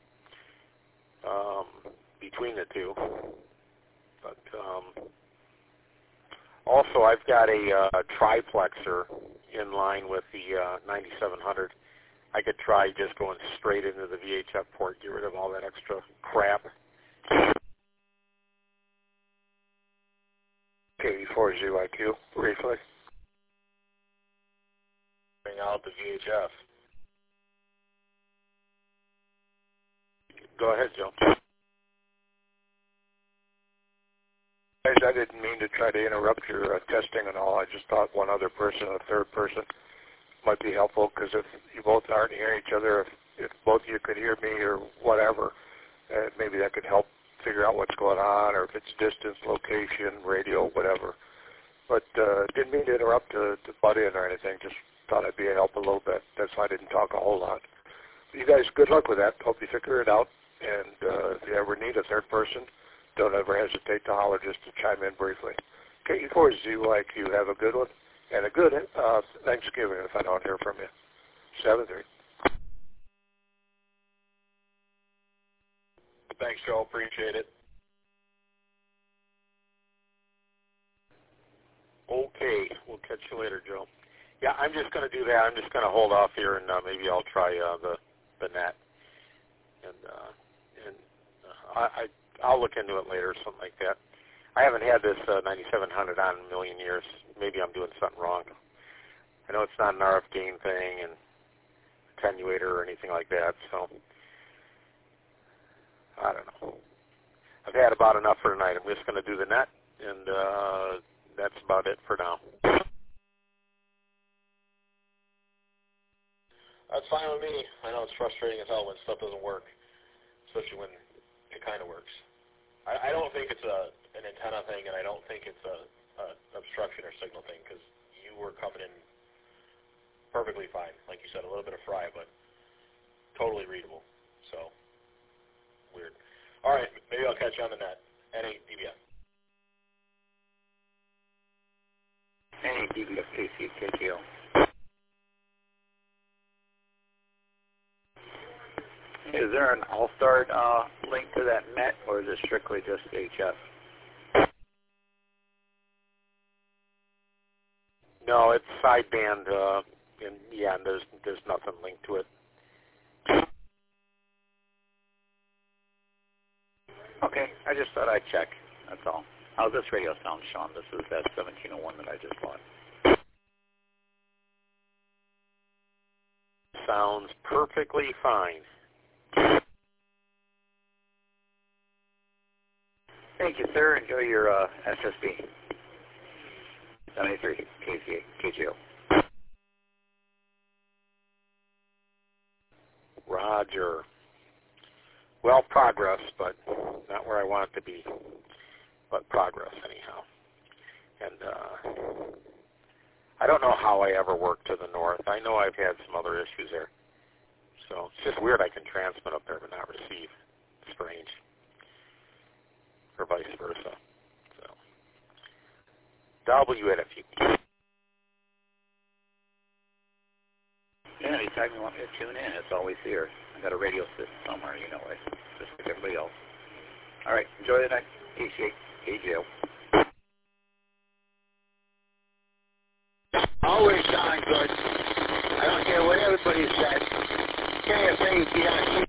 between the two. But also I've got a triplexer in line with the 9700. I could try just going straight into the VHF port, get rid of all that extra crap. KE4ZYQ, briefly. Bring out the VHF. Go ahead, Joe. Guys, I didn't mean to try to interrupt your testing and all. I just thought one other person, a third person, might be helpful, because if you both aren't hearing each other, if both of you could hear me or whatever, maybe that could help figure out what's going on, or if it's distance, location, radio, whatever. But didn't mean to interrupt to butt in or anything. Just thought I'd be a help a little bit. That's why I didn't talk a whole lot. You guys, good luck with that. Hope you figure it out. And if you ever need a third person, don't ever hesitate to holler just to chime in briefly. KE4ZYQ, you have a good one, and a good Thanksgiving if I don't hear from you. 7-3. Thanks, Joe. Appreciate it. Okay, we'll catch you later, Joe. Yeah, I'm just going to do that. I'm just going to hold off here, and maybe I'll try the net. And I'll look into it later, something like that. I haven't had this 9700 on in a million years. Maybe I'm doing something wrong. I know it's not an RF gain thing and attenuator or anything like that, so I don't know. I've had about enough for tonight. I'm just going to do the net, and that's about it for now. That's fine with me. I know it's frustrating as hell when stuff doesn't work, especially when it kind of works. I don't think it's an antenna thing, and I don't think it's a obstruction or signal thing, because you were coming in perfectly fine. Like you said, a little bit of fry, but totally readable. So, weird. All right, maybe I'll catch you on the net. NA DBF. NA DBF KCKTO. Is there an All-Star link to that net, or is it strictly just HF? No, it's sideband, and yeah, and there's nothing linked to it. Okay, I just thought I'd check. That's all. How's this radio sound, Sean? This is that 1701 that I just bought. Sounds perfectly fine. Thank you, sir. Enjoy your SSB. 73 KGO. Roger. Well, progress, but not where I want it to be. But progress, anyhow. And I don't know how I ever worked to the north. I know I've had some other issues there. So it's just weird I can transmit up there but not receive. Strange. Or vice versa. So W it if you can. Yeah, anytime you want me to tune in, it's always here. I got a radio system somewhere, you know, just like everybody else. All right, enjoy the night. Appreciate KGO. Always sound good. I don't care what everybody says. KFA, DRC.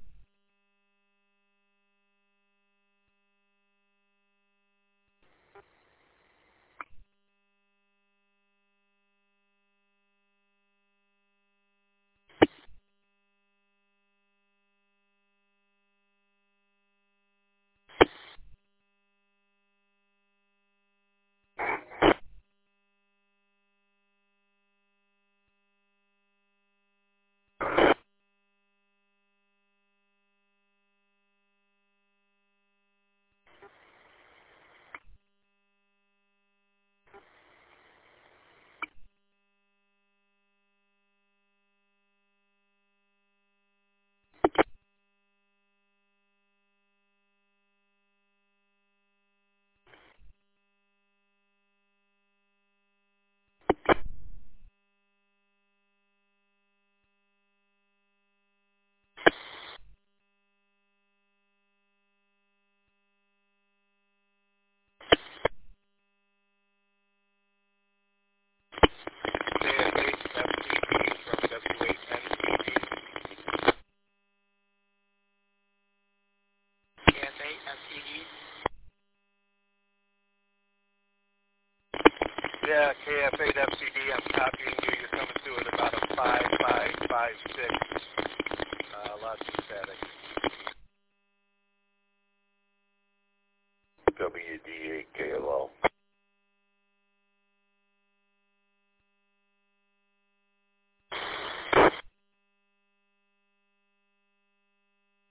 Yeah, KF8 FCD, I'm copying you. You're coming through at about a 5556. Lots of static. WD8KLO.